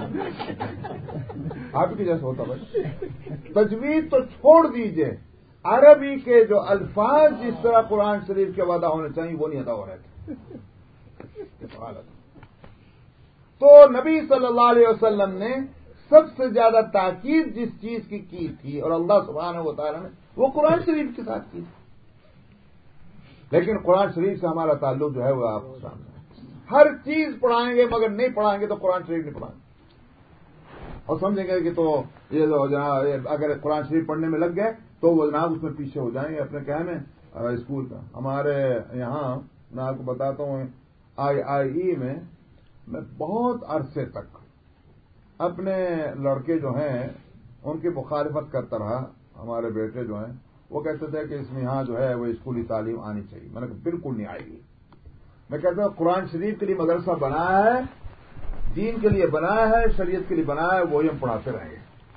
آپ کی جیسا ہوتا بھائی۔ تجوید تو چھوڑ دیجئے، عربی کے جو الفاظ جس طرح قرآن شریف کے وعدہ ہونے چاہیے وہ نہیں ادا ہو رہے تھے۔ تو نبی صلی اللہ علیہ وسلم نے سب سے زیادہ تاکید جس چیز کی کی تھی، اور اللہ سبحانہ و تعالیٰ نے وہ قرآن شریف کے ساتھ کی تھی، لیکن قرآن شریف سے ہمارا تعلق جو ہے وہ آپ کے سامنے ہے۔ ہر چیز پڑھائیں گے مگر نہیں پڑھائیں گے تو قرآن شریف نہیں پڑھائیں گے، اور سمجھیں گے کہ تو یہ جناب اگر قرآن شریف پڑھنے میں لگ گئے تو وہ جناب اس میں پیچھے ہو جائیں گے اپنے کیا میں اسکول کا۔ ہمارے یہاں میں آپ کو بتاتا ہوں آئی آئی ای میں میں بہت عرصے تک اپنے لڑکے جو ہیں ان کی مخالفت کرتا رہا، ہمارے بیٹے جو ہیں وہ کہتے تھے کہ اس میں یہاں جو ہے وہ اسکولی تعلیم آنی چاہیے، میں نے کہا بالکل نہیں آئے گی۔ میں کہتا ہوں قرآن شریف کے لیے مدرسہ بنایا ہے، دین کے لیے بنایا ہے، شریعت کے لیے بنایا ہے، وہی ہم پڑھاتے رہیں گے۔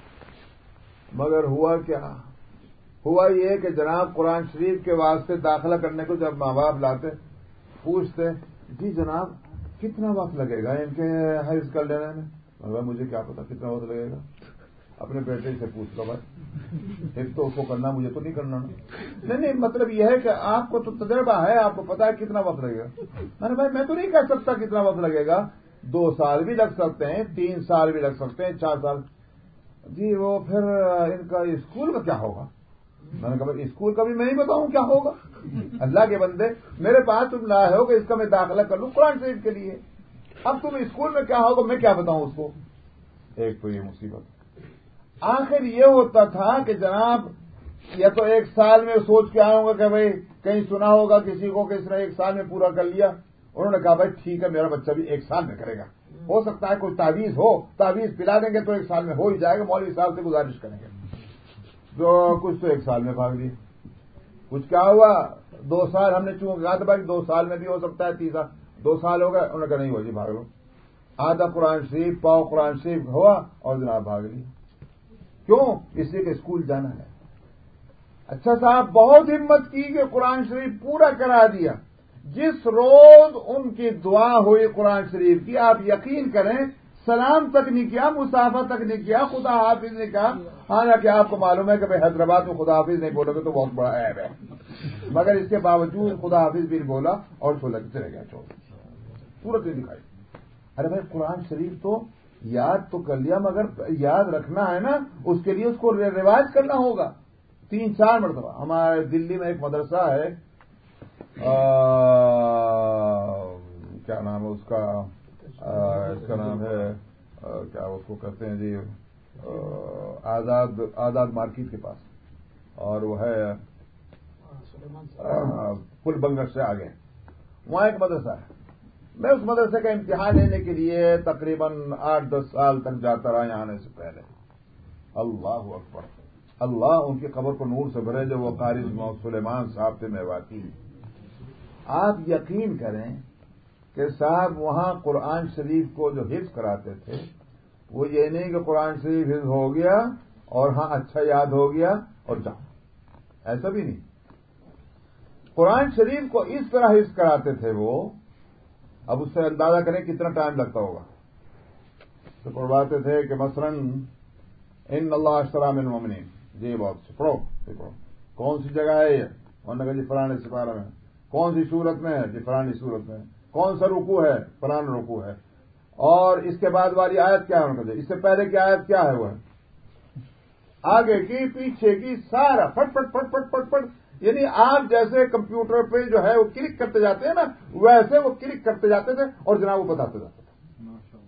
مگر ہوا کیا؟ ہوا یہ کہ جناب قرآن شریف کے واسطے داخلہ کرنے کو جب ماں باپ لاتے پوچھتے جی جناب کتنا وقت لگے گا ان کے حفظ کر لینے میں؟ مگر مجھے کیا پتا کتنا وقت لگے گا، اپنے بیٹے سے پوچھ لو بس، ایک تو اس کو کرنا مجھے تو نہیں کرنا نا۔ نہیں نہیں مطلب یہ ہے کہ آپ کو تو تجربہ ہے، آپ کو پتا ہے کتنا وقت لگے گا۔ میں نے بھائی میں تو نہیں کہہ سکتا کتنا وقت لگے گا، دو سال بھی لگ سکتے ہیں، تین سال بھی لگ سکتے ہیں، چار سال۔ جی وہ پھر ان کا اسکول کا کیا ہوگا؟ میں نے کہا بھائی اسکول کا بھی میں نہیں بتاؤں کیا ہوگا، اللہ کے بندے میرے پاس تم لائے ہو کہ اس کا میں داخلہ کر لوں قرآن شریف کے لیے، اب تم اسکول میں کیا ہوگا میں کیا بتاؤں اس کو؟ ایک تو یہ مصیبت۔ آخر یہ ہوتا تھا کہ جناب یا تو ایک سال میں سوچ کے آؤں گا کہ بھائی کہیں سنا ہوگا کسی کو کہ اس نے ایک سال میں پورا کر لیا، انہوں نے کہا بھائی ٹھیک ہے میرا بچہ بھی ایک سال میں کرے گا، ہو سکتا ہے کوئی تعویذ ہو، تعویذ پلا دیں گے تو ایک سال میں ہو ہی جائے گا، مولوی صاحب سے گزارش کریں گے۔ جو کچھ تو ایک سال میں بھاگ لیے، کچھ کیا ہوا دو سال ہم نے چونکہ کہا تھا بھائی دو سال میں بھی ہو سکتا ہے تیسرا، دو سال ہو گئے، انہوں نے کہا نہیں ہو جی بھاگ لو، آدھا قرآن شریف پاؤ قرآن شریف ہوا اور جناب بھاگ لی۔ کیوں؟ اس لیے کہ اسکول جانا ہے. اچھا صاحب بہت ہمت کی کہ قرآن شریف پورا کرا دیا. جس روز ان کی دعا ہوئی قرآن شریف کی، آپ یقین کریں سلام تک نہیں کیا، مسافہ تک نہیں کیا، خدا حافظ نے کہا. حالانکہ آپ کو معلوم ہے کہ بھائی حیدرآباد میں خدا حافظ نہیں بولو گے تو بہت بڑا عیب ہے، مگر اس کے باوجود خدا حافظ بھی بولا اور چھوڑ کے چلے گیا. چھوڑ صورت نہیں دکھائی. ارے بھائی قرآن شریف تو یاد تو کر لیا، مگر یاد رکھنا ہے نا، اس کے لیے اس کو رواج کرنا ہوگا. تین چار مرتبہ ہمارے دلی میں ایک مدرسہ ہے، کیا نام ہے اس کا، اس کا نام ہے کیا اس کو کہتے ہیں جی، آزاد آزاد مارکیٹ کے پاس، اور وہ ہے پل بنگر سے آگے، وہاں ایک مدرسہ ہے. میں اس مدرسے کا امتحان لینے کے لیے تقریباً آٹھ دس سال تک جاتا رہا یہاں آنے سے پہلے. اللہ اکبر، اللہ ان کی قبر کو نور سے بھرے جو وہ قاری سلیمان صاحب تھے میواتی. آپ یقین کریں کہ صاحب وہاں قرآن شریف کو جو حفظ کراتے تھے وہ یہ نہیں کہ قرآن شریف حفظ ہو گیا اور ہاں اچھا یاد ہو گیا اور جاؤ، ایسا بھی نہیں. قرآن شریف کو اس طرح حفظ کراتے تھے وہ، اب اس سے اندازہ کریں کتنا ٹائم لگتا ہوگا. تو پڑھواتے تھے کہ مثلاً ان اللہ اشتری من المؤمنین، جی بہت سے پڑھو پڑھو. کون سی جگہ ہے یہ؟ انہوں نے کہا جی فلاں سپارہ میں. کون سی صورت میں ہے؟ جی فلانی صورت میں. کون سا رکوع ہے؟ فلانا رکوع ہے. اور اس کے بعد والی آیت کیا ہے؟ اس سے پہلے کی آیت کیا ہے؟ وہ ہے آگے کی پیچھے کی سارا پٹ پٹ پٹ پٹ پٹ پٹ. یعنی آپ جیسے کمپیوٹر پہ جو ہے وہ کلک کرتے جاتے ہیں نا، ویسے وہ کلک کرتے جاتے تھے اور جناب وہ بتاتے جاتے تھے.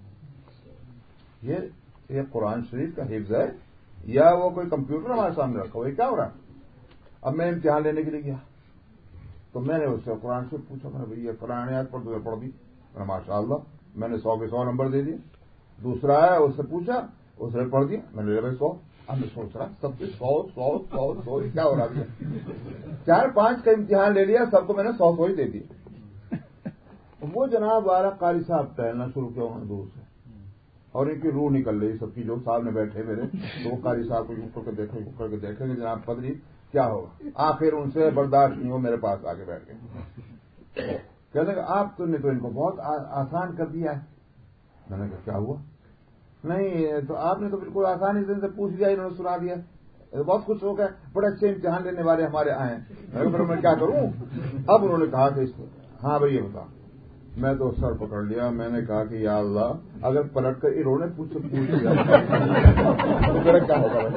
یہ یہ قرآن شریف کا حفظ ہے یا وہ کوئی کمپیوٹر ہمارے سامنے رکھا ہوا؟ یہ کیا ہو رہا ہے؟ اب میں امتحان لینے کے لیے گیا تو میں نے اس سے قرآن سے پوچھا، میں نے بھائی یہ قرآن آیت پڑھ دو، پڑھ دی. میں نے ماشاء اللہ میں نے سو کے سو نمبر دے دیے. دوسرا ہے اس سے پوچھا، اس نے پڑھ دیا. میں نے بھائی سو. اب میں سوچ رہا سب کچھ سو سو سو سو کیا ہو رہا ہے؟ چار پانچ کا امتحان لے لیا، سب کو میں نے سو سو ہی دے دی. وہ جناب والا قاری صاحب ٹہلنا شروع کیا وہاں دور سے، اور ان کی روح نکل رہی سب کی، جو سامنے بیٹھے میرے تو وہ قاری صاحب کو یوں کر کے دیکھیں یوں کر کے دیکھیں کہ جناب پدری کیا ہوگا. آخر ان سے برداشت نہیں ہو، میرے پاس آگے بیٹھ گئے. کہتے کہ آپ تو نے تو ان کو بہت آسان کر دیا ہے. میں نے کہا کیا ہوا؟ نہیں تو آپ نے تو بالکل آسانی سے ان سے پوچھ لیا، انہوں نے سنا دیا. بہت خوش ہو گئے، بڑے اچھے امتحان لینے والے ہمارے آئے ہیں. میں کیا کروں؟ اب انہوں نے کہا کہ اس کو ہاں بھائی یہ بتا. میں تو سر پکڑ لیا، میں نے کہا کہ یا اللہ اگر پلٹ کر انہوں نے پوچھ پوچھ لیا تو میرا کیا ہوگا؟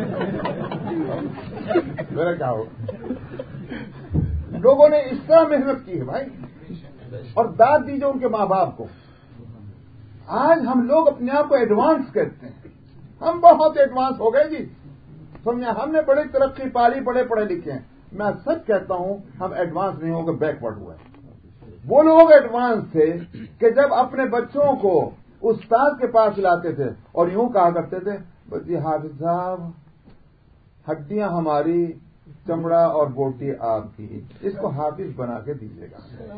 میرا کیا ہوگا؟ لوگوں نے اس طرح محنت کی ہے بھائی، اور داد دیجیے ان کے ماں باپ کو. آج ہم لوگ اپنے آپ کو ایڈوانس کہتے ہیں، ہم بہت ایڈوانس ہو گئے جی. سمجھا ہم نے بڑی ترقی پالی، بڑے پڑھے لکھے ہیں. میں سچ کہتا ہوں ہم ایڈوانس نہیں ہو گئے، بیکورڈ ہوئے. وہ لوگ ایڈوانس تھے کہ جب اپنے بچوں کو استاد کے پاس لاتے تھے اور یوں کہا کرتے تھے بچی حافظ صاحب ہڈیاں ہماری، چمڑا اور بوٹی آپ کی، اس کو حافظ بنا کے دیجیے گا.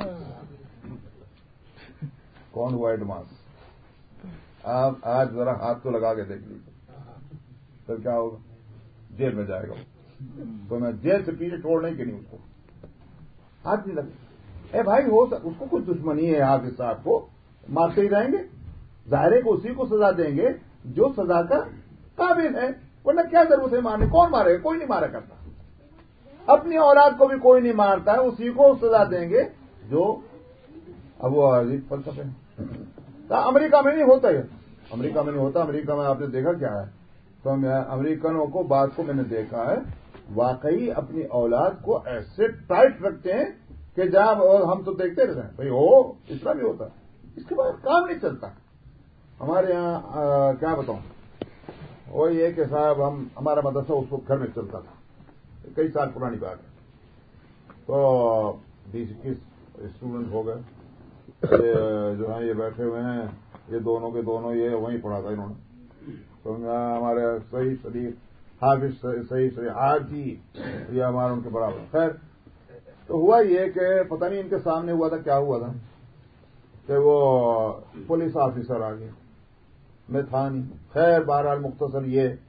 کون ہوا ایڈوانس؟ آپ آج ذرا ہاتھ تو لگا کے دیکھ لیجیے، پھر کیا ہوگا؟ جیل میں جائے گا. تو میں جیل سے پیچھے چھوڑنے کے نہیں اس کو ہاتھ نہیں لگے. اے بھائی ہو اس کو کچھ دشمنی ہے حافظ صاحب کو، مارتے ہی رہیں گے. ظاہر ہے کہ اسی کو سزا دیں گے جو سزا کا قابل ہے، ورنہ کیا ضرورت ہے مارنے؟ کون مارے گا؟ کوئی نہیں مارا کرتا. اپنی اولاد کو بھی کوئی نہیں مارتا ہے، اسی کو سزا دیں گے جو اب وہ فلسفے امریکہ میں نہیں ہوتا ہے. امریکہ میں نہیں ہوتا. امریکہ میں آپ نے دیکھا کیا ہے؟ تو امریکنوں کو بات کو میں نے دیکھا ہے واقعی اپنی اولاد کو ایسے ٹائٹ رکھتے ہیں کہ جب ہم تو دیکھتے رہتے ہیں بھائی ہو اس طرح بھی ہوتا ہے، اس کے بعد کام نہیں چلتا. ہمارے یہاں کیا بتاؤں، وہ یہ کہ صاحب ہم ہمارا مدرسہ اس وقت گھر میں چلتا تھا، کئی سال پرانی بات ہے. تو بیس اکیس اسٹوڈنٹ ہو گئے، یہ جو ہیں یہ بیٹھے ہوئے ہیں، یہ دونوں کے دونوں یہ وہیں پڑھا تھا انہوں نے. تو ہمارے صحیح شریف حافظ صحیح صحیح حاجی یہ ہمارے ان کے برابر. خیر تو ہوا یہ کہ پتہ نہیں ان کے سامنے ہوا تھا کیا ہوا تھا کہ وہ پولیس آفیسر آ گیا. میں تھا نہیں. خیر بہرحال مختصر یہ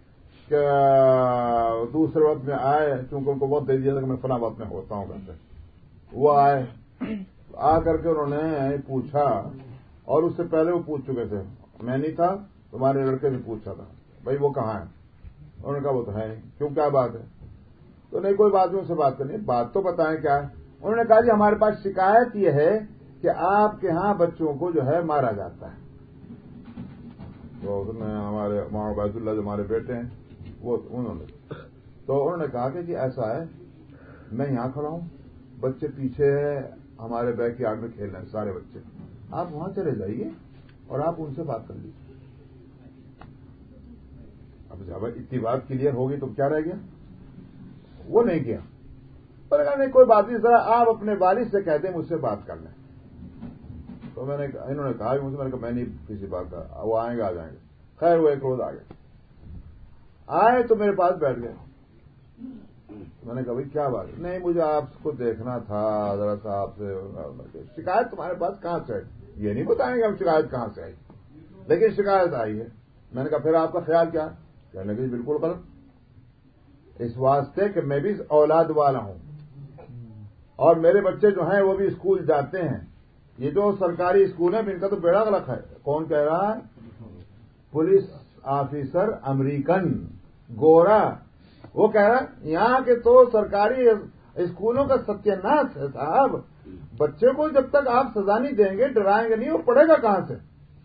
کہ دوسرے وقت میں آئے، چونکہ ان کو وقت دے دیا تھا کہ میں فلاں وقت میں ہوتا ہوں گھر سے، وہ آئے، آ کر کے انہوں نے پوچھا، اور اس سے پہلے وہ پوچھ چکے تھے، میں نہیں تھا، تمہارے لڑکے سے پوچھا تھا بھائی وہ کہاں ہے، انہوں نے کہا وہ تو ہے نہیں، کیوں کیا بات ہے؟ تو نہیں کوئی بات نہیں، ان سے بات کرنی، بات تو بتائیں کیا ہے؟ انہوں نے کہا جی ہمارے پاس شکایت یہ ہے کہ آپ کے ہاں بچوں کو جو ہے مارا جاتا ہے۔ تو اس نے ہمارے مولانا عبید اللہ جو ہمارے بیٹے ہیں وہ انہوں نے تو انہوں نے کہا کہ جی ایسا ہے، میں یہاں کھڑا ہوں، بچے پیچھے ہمارے بیک یارڈ میں کھیل رہے ہیں سارے بچے، آپ وہاں چلے جائیے اور آپ ان سے بات کر لیجیے۔ اب جب اتنی بات کلیئر ہوگی تو کیا رہ گیا؟ وہ نہیں کیا، پر کہا نہیں کوئی بات نہیں، ذرا آپ اپنے والد سے کہتے ہیں مجھ سے بات کر لیں۔ تو میں نے انہوں نے کہا مجھ سے، میں نے کہا میں نہیں کسی بات کا، وہ آئیں گے آ جائیں گے۔ خیر وہ ایک روز آ گئے، آئے تو میرے پاس بیٹھ گئے، میں نے کہا بھائی کیا بات ہے؟ نہیں مجھے آپ کو دیکھنا تھا ذرا سا آپ سے، شکایت تمہارے پاس کہاں سے ہے؟ یہ نہیں بتائیں گے ہم شکایت کہاں سے آئی، لیکن شکایت آئی ہے۔ میں نے کہا پھر آپ کا خیال کیا؟ کہنے لگے بالکل غلط، اس واسطے کہ میں بھی اولاد والا ہوں اور میرے بچے جو ہیں وہ بھی اسکول جاتے ہیں، یہ جو سرکاری اسکول ہے ان کا تو بیڑا غلط ہے۔ کون کہہ رہا ہے؟ پولیس آفیسر امریکن گورا، وہ کہہ رہا ہے یہاں کے تو سرکاری اسکولوں کا ستیہ ناش ہے صاحب، بچے کو جب تک آپ سزا نہیں دیں گے، ڈرائیں گے نہیں، وہ پڑھے گا کہاں سے؟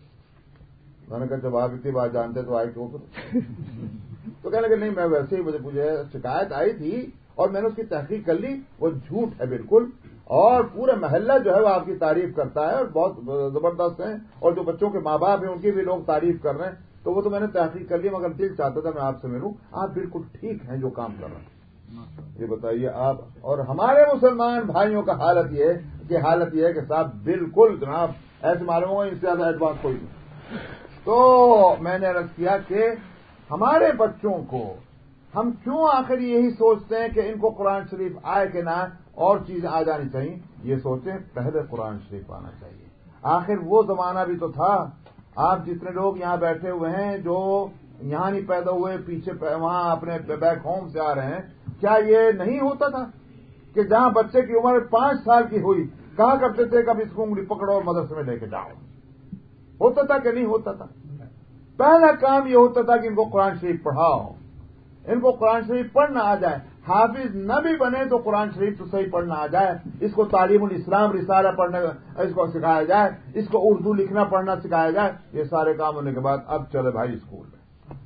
میں نے کہا جب آپ اتنی بات جانتے تو آئے کیوں پھر؟ تو کہنے لگے نہیں میں ویسے ہی مجھے مجھے شکایت آئی تھی اور میں نے اس کی تحقیق کر لی، وہ جھوٹ ہے بالکل، اور پورا محلہ جو ہے وہ آپ کی تعریف کرتا ہے اور بہت زبردست ہیں، اور جو بچوں کے ماں باپ ہیں ان کی بھی لوگ تعریف کر رہے ہیں، تو وہ تو میں نے تحقیق کر لی، مگر دل چاہتا تھا میں آپ سے ملوں، آپ بالکل ٹھیک ہیں جو کام کر رہے ہیں۔ یہ بتائیے آپ، اور ہمارے مسلمان بھائیوں کا حالت یہ ہے کہ حالت یہ ہے کہ صاحب بالکل جناب ایسے معلوم ہو اس سے زیادہ ایڈوانس کوئی نہیں۔ تو میں نے عرض کیا کہ ہمارے بچوں کو ہم کیوں آخر یہی سوچتے ہیں کہ ان کو قرآن شریف آئے کہ نہ اور چیزیں آ جانی چاہیے، یہ سوچیں پہلے قرآن شریف آنا چاہیے۔ آخر وہ زمانہ بھی تو تھا، آپ جتنے لوگ یہاں بیٹھے ہوئے ہیں جو یہاں نہیں پیدا ہوئے، پیچھے وہاں اپنے بیک ہوم سے آ رہے ہیں، کیا یہ نہیں ہوتا تھا کہ جہاں بچے کی عمر پانچ سال کی ہوئی کہا کرتے تھے کب اس کو انگلی پکڑو اور مدرسے میں لے کے جاؤ؟ ہوتا تھا کہ نہیں ہوتا تھا؟ پہلا کام یہ ہوتا تھا کہ ان کو قرآن شریف پڑھاؤ، ان کو قرآن شریف پڑھنا آ جائے، حافظ نہ بھی بنے تو قرآن شریف تو صحیح پڑھنا آ جائے، اس کو تعلیم الاسلام رسالہ پڑھنے اس کو سکھایا جائے، اس کو اردو لکھنا پڑھنا سکھایا جائے۔ یہ سارے کام ہونے کے بعد اب چلے بھائی اسکول میں۔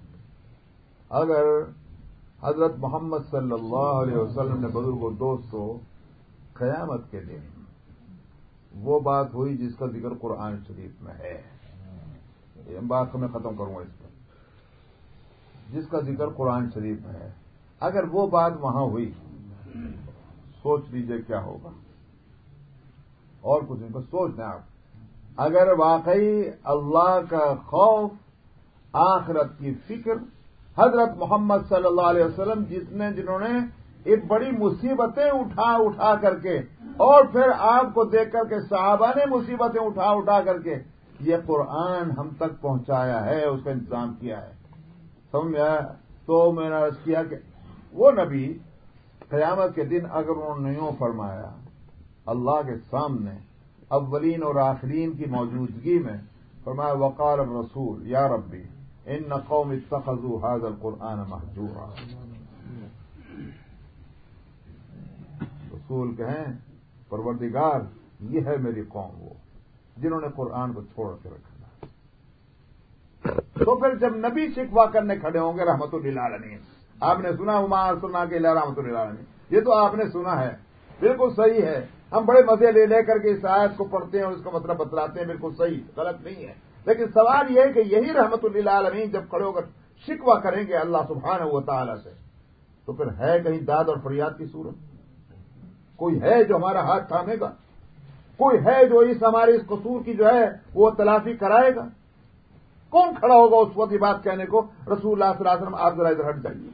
اگر حضرت محمد صلی اللہ علیہ وسلم نے بزرگوں دوستوں قیامت کے دن وہ بات ہوئی جس کا ذکر قرآن شریف میں ہے، یہ بات میں ختم کروں گا اس پر، جس کا ذکر قرآن شریف میں ہے، اگر وہ بات وہاں ہوئی سوچ لیجئے کیا ہوگا، اور کچھ نہیں، بس سوچ دیں آپ، اگر واقعی اللہ کا خوف، آخرت کی فکر، حضرت محمد صلی اللہ علیہ وسلم جتنے جنہوں نے ایک بڑی مصیبتیں اٹھا اٹھا کر کے اور پھر آپ کو دیکھ کر کے صحابہ نے مصیبتیں اٹھا اٹھا کر کے یہ قرآن ہم تک پہنچایا ہے، اس کا انتظام کیا ہے، سمجھ میں آیا؟ تو میں نے عرض کیا کہ وہ نبی قیامت کے دن اگر انہوں نے یوں فرمایا اللہ کے سامنے اولین اور آخرین کی موجودگی میں، فرمایا وقال الرسول یا ربی ان قوم اتخذوا هذا القرآن مہجورا، رسول کہیں پروردگار یہ ہے میری قوم وہ جنہوں نے قرآن کو چھوڑ کے رکھا۔ تو پھر جب نبی شکوہ کرنے کھڑے ہوں گے رحمت للعالمین، آپ نے سنا وما ارسلنا الا رحمت للعالمین، یہ تو آپ نے سنا ہے، بالکل صحیح ہے، ہم بڑے مزے لے لے کر کے اس آیت کو پڑھتے ہیں اور اس کا مطلب بتلاتے ہیں، بالکل صحیح، غلط نہیں ہے، لیکن سوال یہ ہے کہ یہی رحمت للعالمین جب کھڑے ہو کر شکوہ کریں گے اللہ سبحانہ و تعالی سے، تو پھر ہے کہیں داد اور فریاد کی صورت؟ کوئی ہے جو ہمارا ہاتھ تھامے گا؟ کوئی ہے جو اس ہمارے اس قصور کی جو ہے وہ تلافی کرائے گا؟ کون کھڑا ہوگا اس وقت یہ بات کہنے کو رسول اللہ صلی اللہ علیہ وسلم آپ ذرا ادھر ہٹ جائیے؟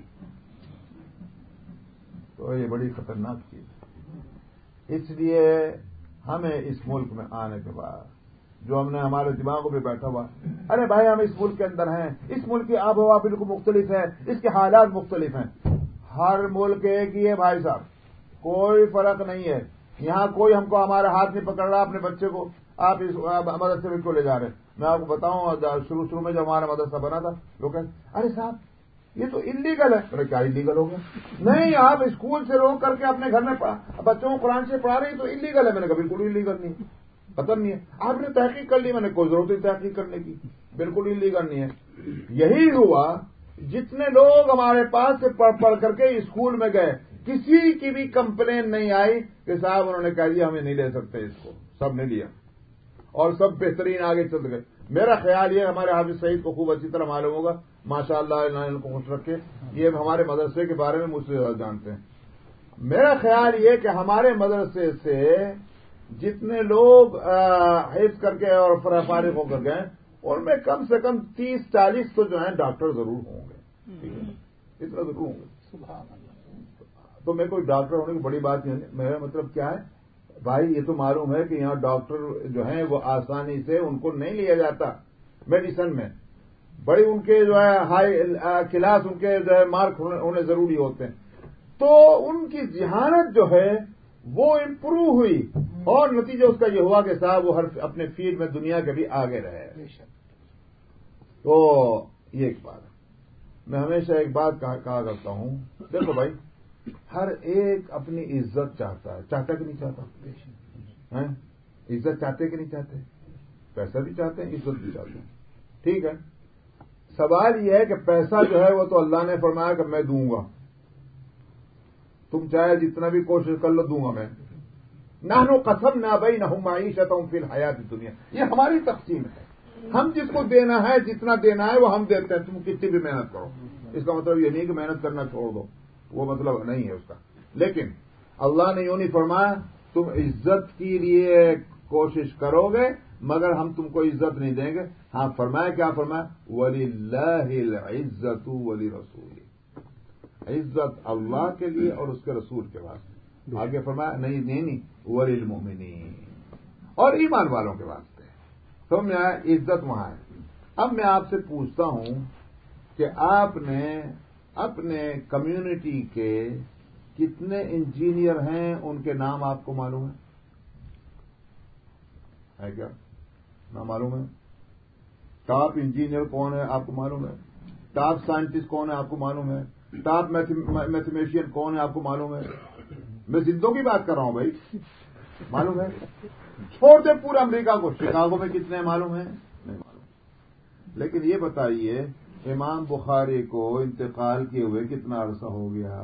تو یہ بڑی خطرناک چیز ہے، اس لیے ہمیں اس ملک میں آنے کے بعد جو ہم نے ہمارے دماغوں پہ بیٹھا ہوا. ارے بھائی ہم اس ملک کے اندر ہیں, اس ملک کی آب و ہوا بالکل مختلف ہے, اس کے حالات مختلف ہیں. ہر ملک ایک ہی ہے بھائی صاحب, کوئی فرق نہیں ہے. یہاں کوئی ہم کو ہمارے ہاتھ نہیں پکڑ رہا اپنے بچے کو آپ اس مدرسے میں کیوں لے جا رہے ہیں. میں آپ کو بتاؤں شروع شروع میں جب ہمارا مدرسہ بنا تھا لوگ کہتے ارے صاحب یہ تو انلیگل ہے. ارے کیا انلیگل ہو گیا؟ نہیں, آپ اسکول سے روک کر کے اپنے گھر میں بچوں کو قرآن سے پڑھا رہے ہیں تو انلیگل ہے. میں نے کہا بالکل انلیگل نہیں, پتہ نہیں ہے. آپ نے تحقیق کر لی, میں نے کوئی ضرورت نہیں تحقیق کرنے کی, بالکل انلیگل نہیں ہے. یہی ہوا, جتنے لوگ ہمارے پاس سے پڑھ پڑھ کر کے اسکول میں گئے کسی کی بھی کمپلین نہیں آئی کہ صاحب انہوں نے کہہ دیا ہمیں نہیں لے سکتے اس کو. سب نے لیا اور سب بہترین آگے چل گئے. میرا خیال یہ ہمارے حافظ سعید کو خوب اچھی طرح معلوم ہوگا, ماشاء اللہ اللہ ان کو خوش رکھے, یہ ہمارے مدرسے کے بارے میں مجھ سے زیادہ جانتے ہیں. میرا خیال یہ کہ ہمارے مدرسے سے جتنے لوگ حفظ کر کے اور فارغ ہو کر گئے ان میں کم سے کم تیس چالیس تو جو ہیں ڈاکٹر ضرور ہوں گے, اتنا ضرور ہوں گے. تو میں کوئی ڈاکٹر ہونے کی بڑی بات نہیں. میرا مطلب کیا ہے بھائی, یہ تو معلوم ہے کہ یہاں ڈاکٹر جو ہیں وہ آسانی سے ان کو نہیں لیا جاتا میڈیسن میں. بڑی ان کے جو ہے ہائی کلاس ان کے جو ہے مارک ہونے ضروری ہوتے ہیں. تو ان کی ذہانت جو ہے وہ امپروو ہوئی اور نتیجہ اس کا یہ ہوا کہ صاحب وہ ہر اپنے فیلڈ میں دنیا کے بھی آگے رہے. تو یہ ایک بات ہے. میں ہمیشہ ایک بات کہا کرتا ہوں, دیکھو بھائی ہر ایک اپنی عزت چاہتا ہے, چاہتا کہ نہیں چاہتا؟ عزت چاہتے کہ نہیں چاہتے؟ پیسہ بھی چاہتے ہیں, عزت بھی چاہتے ہیں. ٹھیک ہے, سوال یہ ہے کہ پیسہ جو ہے وہ تو اللہ نے فرمایا کہ میں دوں گا, تم چاہے جتنا بھی کوشش کر لو دوں گا میں. نحن قسمنا بینہم معیشتہم فی الحیات الدنیا, یہ ہماری تقسیم ہے. ہم جس کو دینا ہے جتنا دینا ہے وہ ہم دیتے ہیں, تم کتنی بھی محنت کرو. اس کا مطلب یہ نہیں کہ محنت کرنا چھوڑ دو, وہ مطلب نہیں ہے اس کا. لیکن اللہ نے یوں نہیں فرمایا تم عزت کے لیے کوشش کرو گے مگر ہم تم کو عزت نہیں دیں گے. ہاں فرمایا, کیا فرمایا؟ وَلِلَّهِ الْعِزَّةُ وَلِرَسُولِهِ, عزت اللہ کے لیے اور اس کے رسول کے واسطے. آگے فرمایا نہیں نہیں نہیں وَلِلْمُؤْمِنِينَ, اور ایمان والوں کے واسطے. تو میں عزت وہاں ہے. اب میں آپ سے پوچھتا ہوں کہ آپ نے اپنے کمیونٹی کے کتنے انجینئر ہیں, ان کے نام آپ کو معلوم ہے؟ ہے کیا نام معلوم ہے؟ ٹاپ انجینئر کون ہے آپ کو معلوم ہے؟ ٹاپ سائنٹسٹ کون ہے آپ کو معلوم ہے؟ ٹاپ میتھمیشین کون ہے آپ کو معلوم ہے؟ میں زندوں کی بات کر رہا ہوں بھائی, معلوم ہے؟ چھوڑ دیں پورے امریکہ کو, شکاگو میں کتنے معلوم ہے؟ نہیں معلوم. لیکن یہ بتائیے امام بخاری کو انتقال کیے ہوئے کتنا عرصہ ہو گیا؟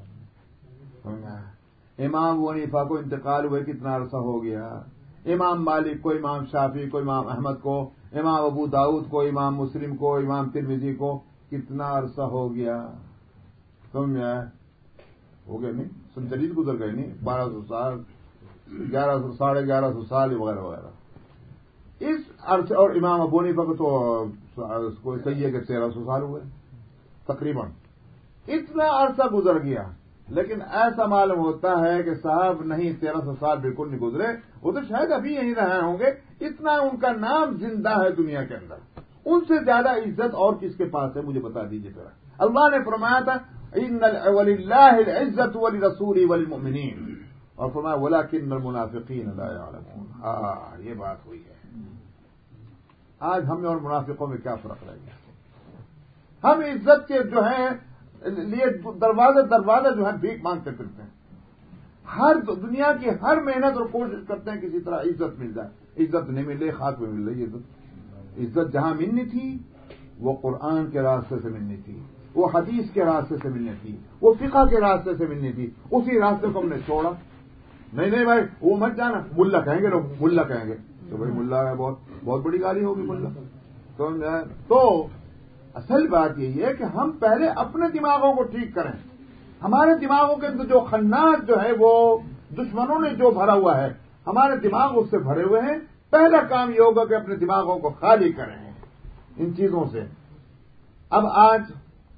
امام ابو حنیفہ کو انتقال ہوئے کتنا عرصہ ہو گیا؟ امام مالک کو, امام شافعی کو, امام احمد کو, امام ابو داؤد کو, امام مسلم کو, امام ترمذی کو کتنا عرصہ ہو گیا؟ سمجھ میں ہو گیا نہیں؟ سنچریت گزر گئے نہیں؟ بارہ سو سال, گیارہ سو ساڑھے گیارہ سو سال وغیرہ وغیرہ اس عرصے. اور امام ابو حنیفہ کو تو صحیح ہے کہ تیرہ سو سال ہوئے تقریباً. اتنا عرصہ گزر گیا لیکن ایسا معلوم ہوتا ہے کہ صاحب نہیں, تیرہ سو سال بالکل نہیں گزرے, وہ تو شاید ابھی یہیں رہے ہوں گے. اتنا ان کا نام زندہ ہے دنیا کے اندر. ان سے زیادہ عزت اور کس کے پاس ہے مجھے بتا دیجیے ذرا. اللہ نے فرمایا تھا ان وللہ العزت ولرسولہ وللمؤمنین, اور فرمایا ولکن المنافقین لا یعلمون. ہاں یہ بات ہوئی ہے. آج ہم اور منافقوں میں کیا فرق رہ گیا؟ ہم عزت کے جو ہیں لیے دروازے دروازے جو ہے بھیک مانگتے پھرتے ہیں. ہر دنیا کی ہر محنت اور کوشش کرتے ہیں کسی طرح عزت مل جائے. عزت نہیں مل رہی, خاک میں مل رہی عزت. عزت جہاں ملنی تھی وہ قرآن کے راستے سے ملنی تھی, وہ حدیث کے راستے سے ملنی تھی, وہ فقہ کے راستے سے ملنی تھی. اسی راستے کو ہم نے چھوڑا. نہیں نہیں بھائی وہ مت جانا, ملا کہیں گے لوگ, ملا کہیں گے تو بھائی ملا ہے, بہت بہت بڑی گالی ہوگی ملا. تو تو اصل بات یہی ہے کہ ہم پہلے اپنے دماغوں کو ٹھیک کریں. ہمارے دماغوں کے اندر جو خناس جو ہے وہ دشمنوں نے جو بھرا ہوا ہے, ہمارے دماغ اس سے بھرے ہوئے ہیں. پہلا کام یہ ہوگا کہ اپنے دماغوں کو خالی کریں ان چیزوں سے. اب آج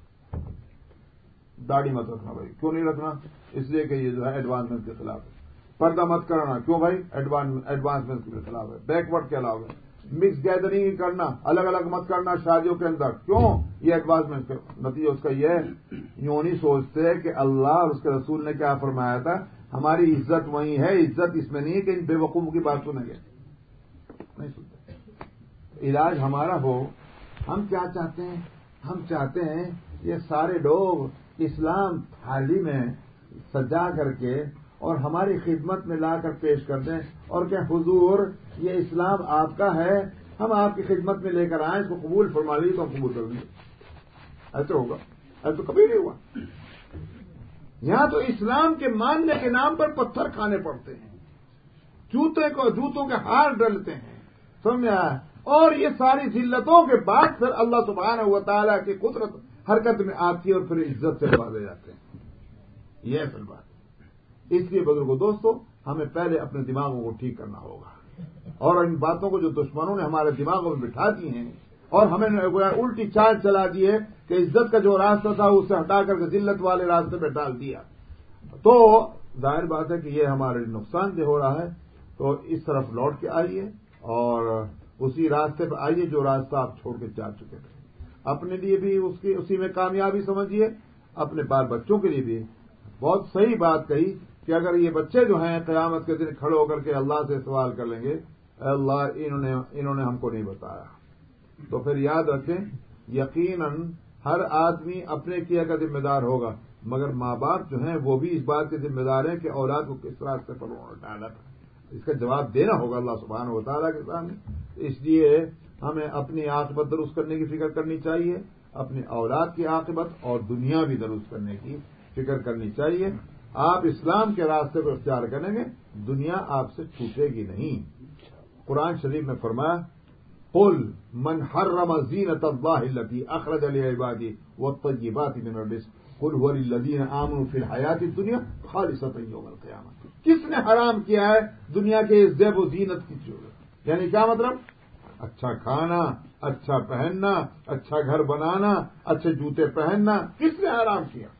داڑھی مت رکھنا بھائی. کیوں نہیں رکھنا؟ اس لیے کہ یہ جو ہے ایڈوانسمنٹ کے خلاف ہے. پردہ مت کرنا, کیوں بھائی؟ ایڈوانسمنٹ کے خلاف ہے, بیک ورڈ کے علاوہ ہے. مکس گیدرنگ کرنا، الگ الگ مت کرنا شادیوں کے اندر. کیوں؟ یہ اعتبار میں نتیجہ اس کا یہ ہے، یوں نہیں سوچتے کہ اللہ اور اس کے رسول نے کیا فرمایا تھا. ہماری عزت وہی ہے، عزت اس میں نہیں ہے کہ ان بے وقوفوں کی بات سنیں گے. نہیں سنتے. علاج ہمارا ہو. ہم کیا چاہتے ہیں؟ ہم چاہتے ہیں یہ سارے لوگ اسلام تھالی میں سجا کر کے اور ہماری خدمت میں لا کر پیش کر دیں اور کہ حضور یہ اسلام آپ کا ہے، ہم آپ کی خدمت میں لے کر آئیں، اس کو قبول فرما لیجیے تو ہم قبول کر لیں. ایسے ہوگا؟ ایسے تو کبھی نہیں ہوا. یہاں تو اسلام کے ماننے کے نام پر پتھر کھانے پڑتے ہیں، جوتے کو جوتوں کے ہار ڈلتے ہیں. سمجھ آیا؟ اور یہ ساری ذلتوں کے بعد پھر اللہ سبحانہ و تعالیٰ کی قدرت حرکت میں آتی ہے اور پھر عزت سے بازے جاتے ہیں. یہ اصل بات. اس لیے بزرگوں دوستوں، ہمیں پہلے اپنے دماغوں کو ٹھیک کرنا ہوگا اور ان باتوں کو جو دشمنوں نے ہمارے دماغوں میں بٹھا دی ہیں اور ہمیں الٹی چال چلا دی ہے کہ عزت کا جو راستہ تھا اسے ہٹا کر کے ذلت والے راستے پہ ڈال دیا، تو ظاہر بات ہے کہ یہ ہمارے نقصان دہ ہو رہا ہے. تو اس طرف لوٹ کے آئیے اور اسی راستے پہ آئیے جو راستہ آپ چھوڑ کے جا چکے تھے. اپنے لیے بھی اس کی اسی میں کامیابی سمجھیے، اپنے بال بچوں کے لیے بھی. بہت صحیح بات کہی کہ اگر یہ بچے جو ہیں قیامت کے دن کھڑے ہو کر کے اللہ سے سوال کر لیں گے، اے اللہ انہوں نے انہوں نے ہم کو نہیں بتایا، تو پھر یاد رکھیں یقیناً ہر آدمی اپنے کیا کا ذمہ دار ہوگا، مگر ماں باپ جو ہیں وہ بھی اس بات کے ذمہ دار ہیں کہ اولاد کو کس راستے پر ڈالا تھا. اس کا جواب دینا ہوگا اللہ سبحانہ و تعالیٰ کے سامنے. اس لیے ہمیں اپنی عاقبت درست کرنے کی فکر کرنی چاہیے، اپنی اولاد کی عاقبت اور دنیا بھی درست کرنے کی فکر کرنی چاہیے. آپ اسلام کے راستے کو اختیار کریں گے، دنیا آپ سے چھوٹے گی نہیں. قرآن شریف میں فرمایا قل من حرم زینت اللہ التی اخرج لعبادہ والطیبات من الرزق قل هو للذین آمنوا فی الحیات الدنیا خالصۃ یوم القیامہ. کس نے حرام کیا ہے دنیا کے زیب و زینت کی ضرورت؟ یعنی کیا مطلب؟ اچھا کھانا، اچھا پہننا، اچھا گھر بنانا، اچھے جوتے پہننا، کس نے حرام کیا؟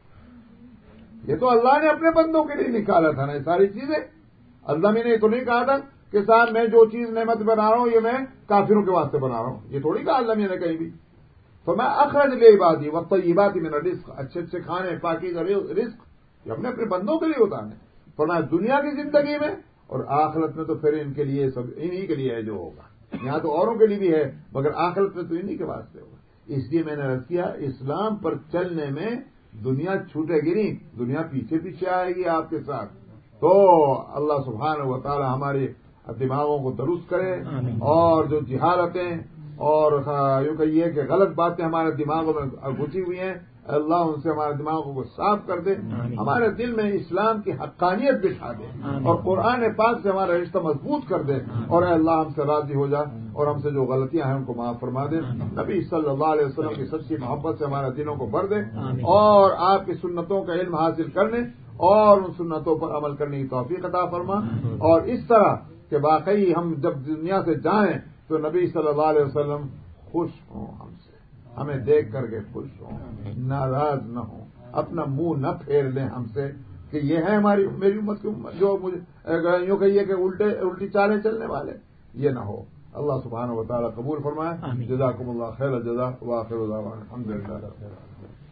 یہ تو اللہ نے اپنے بندوں کے لیے نکالا تھا نا یہ ساری چیزیں. اللہ میں نے تو نہیں کہا تھا کہ صاحب میں جو چیز نعمت بنا رہا ہوں یہ میں کافروں کے واسطے بنا رہا ہوں، یہ تھوڑی کہا اللہ میں نے کہیں بھی. تو میں اخرج لعبادی والطیبات من الرزق، اچھے اچھے کھانے پاکیزہ رزق یہ اپنے اپنے بندوں کے لیے ہوتا ہے. فرمایا دنیا کی زندگی میں اور آخرت میں تو پھر ان کے لیے سب انہی کے لیے ہے جو ہوگا. یہاں تو اوروں کے لیے بھی ہے مگر آخرت میں تو انہی کے واسطے ہوگا. اس لیے میں نے عرض کیا اسلام پر چلنے میں دنیا چھوٹے گی نہیں، دنیا پیچھے پیچھے آئے گی آپ کے ساتھ. تو اللہ سبحانہ و تعالی ہمارے دماغوں کو درست کرے اور جو جہالتیں اور یوں کہیے کہ غلط باتیں ہمارے دماغوں میں گھسی ہوئی ہیں اللہ ان سے ہمارے دماغوں کو صاف کر دے، ہمارے دل میں اسلام کی حقانیت بٹھا دے اور قرآن پاک سے ہمارا رشتہ مضبوط کر دے اور اے اللہ ہم سے راضی ہو جا اور ہم سے جو غلطیاں ہیں ان کو معاف فرما دے. نبی صلی اللہ علیہ وسلم کی سچی محبت سے ہمارے دلوں کو بھر دے اور آپ کی سنتوں کا علم حاصل کرنے اور ان سنتوں پر عمل کرنے کی توفیق عطا فرما. اور اس طرح کہ واقعی ہم جب دنیا سے جائیں تو نبی صلی اللہ علیہ وسلم خوش ہوں ہم سے، ہمیں دیکھ کر کے خوش ہوں، ناراض نہ ہوں، اپنا منہ نہ پھیر لیں ہم سے کہ یہ ہے ہماری میری امت کی امت جو مجھے یوں کہیے کہ الٹے الٹی چالیں چلنے والے، یہ نہ ہو. اللہ سبحانہ و تعالیٰ قبول فرمائے. جزاکم اللہ خیر الجزا وآخر دعوانا الحمدللہ.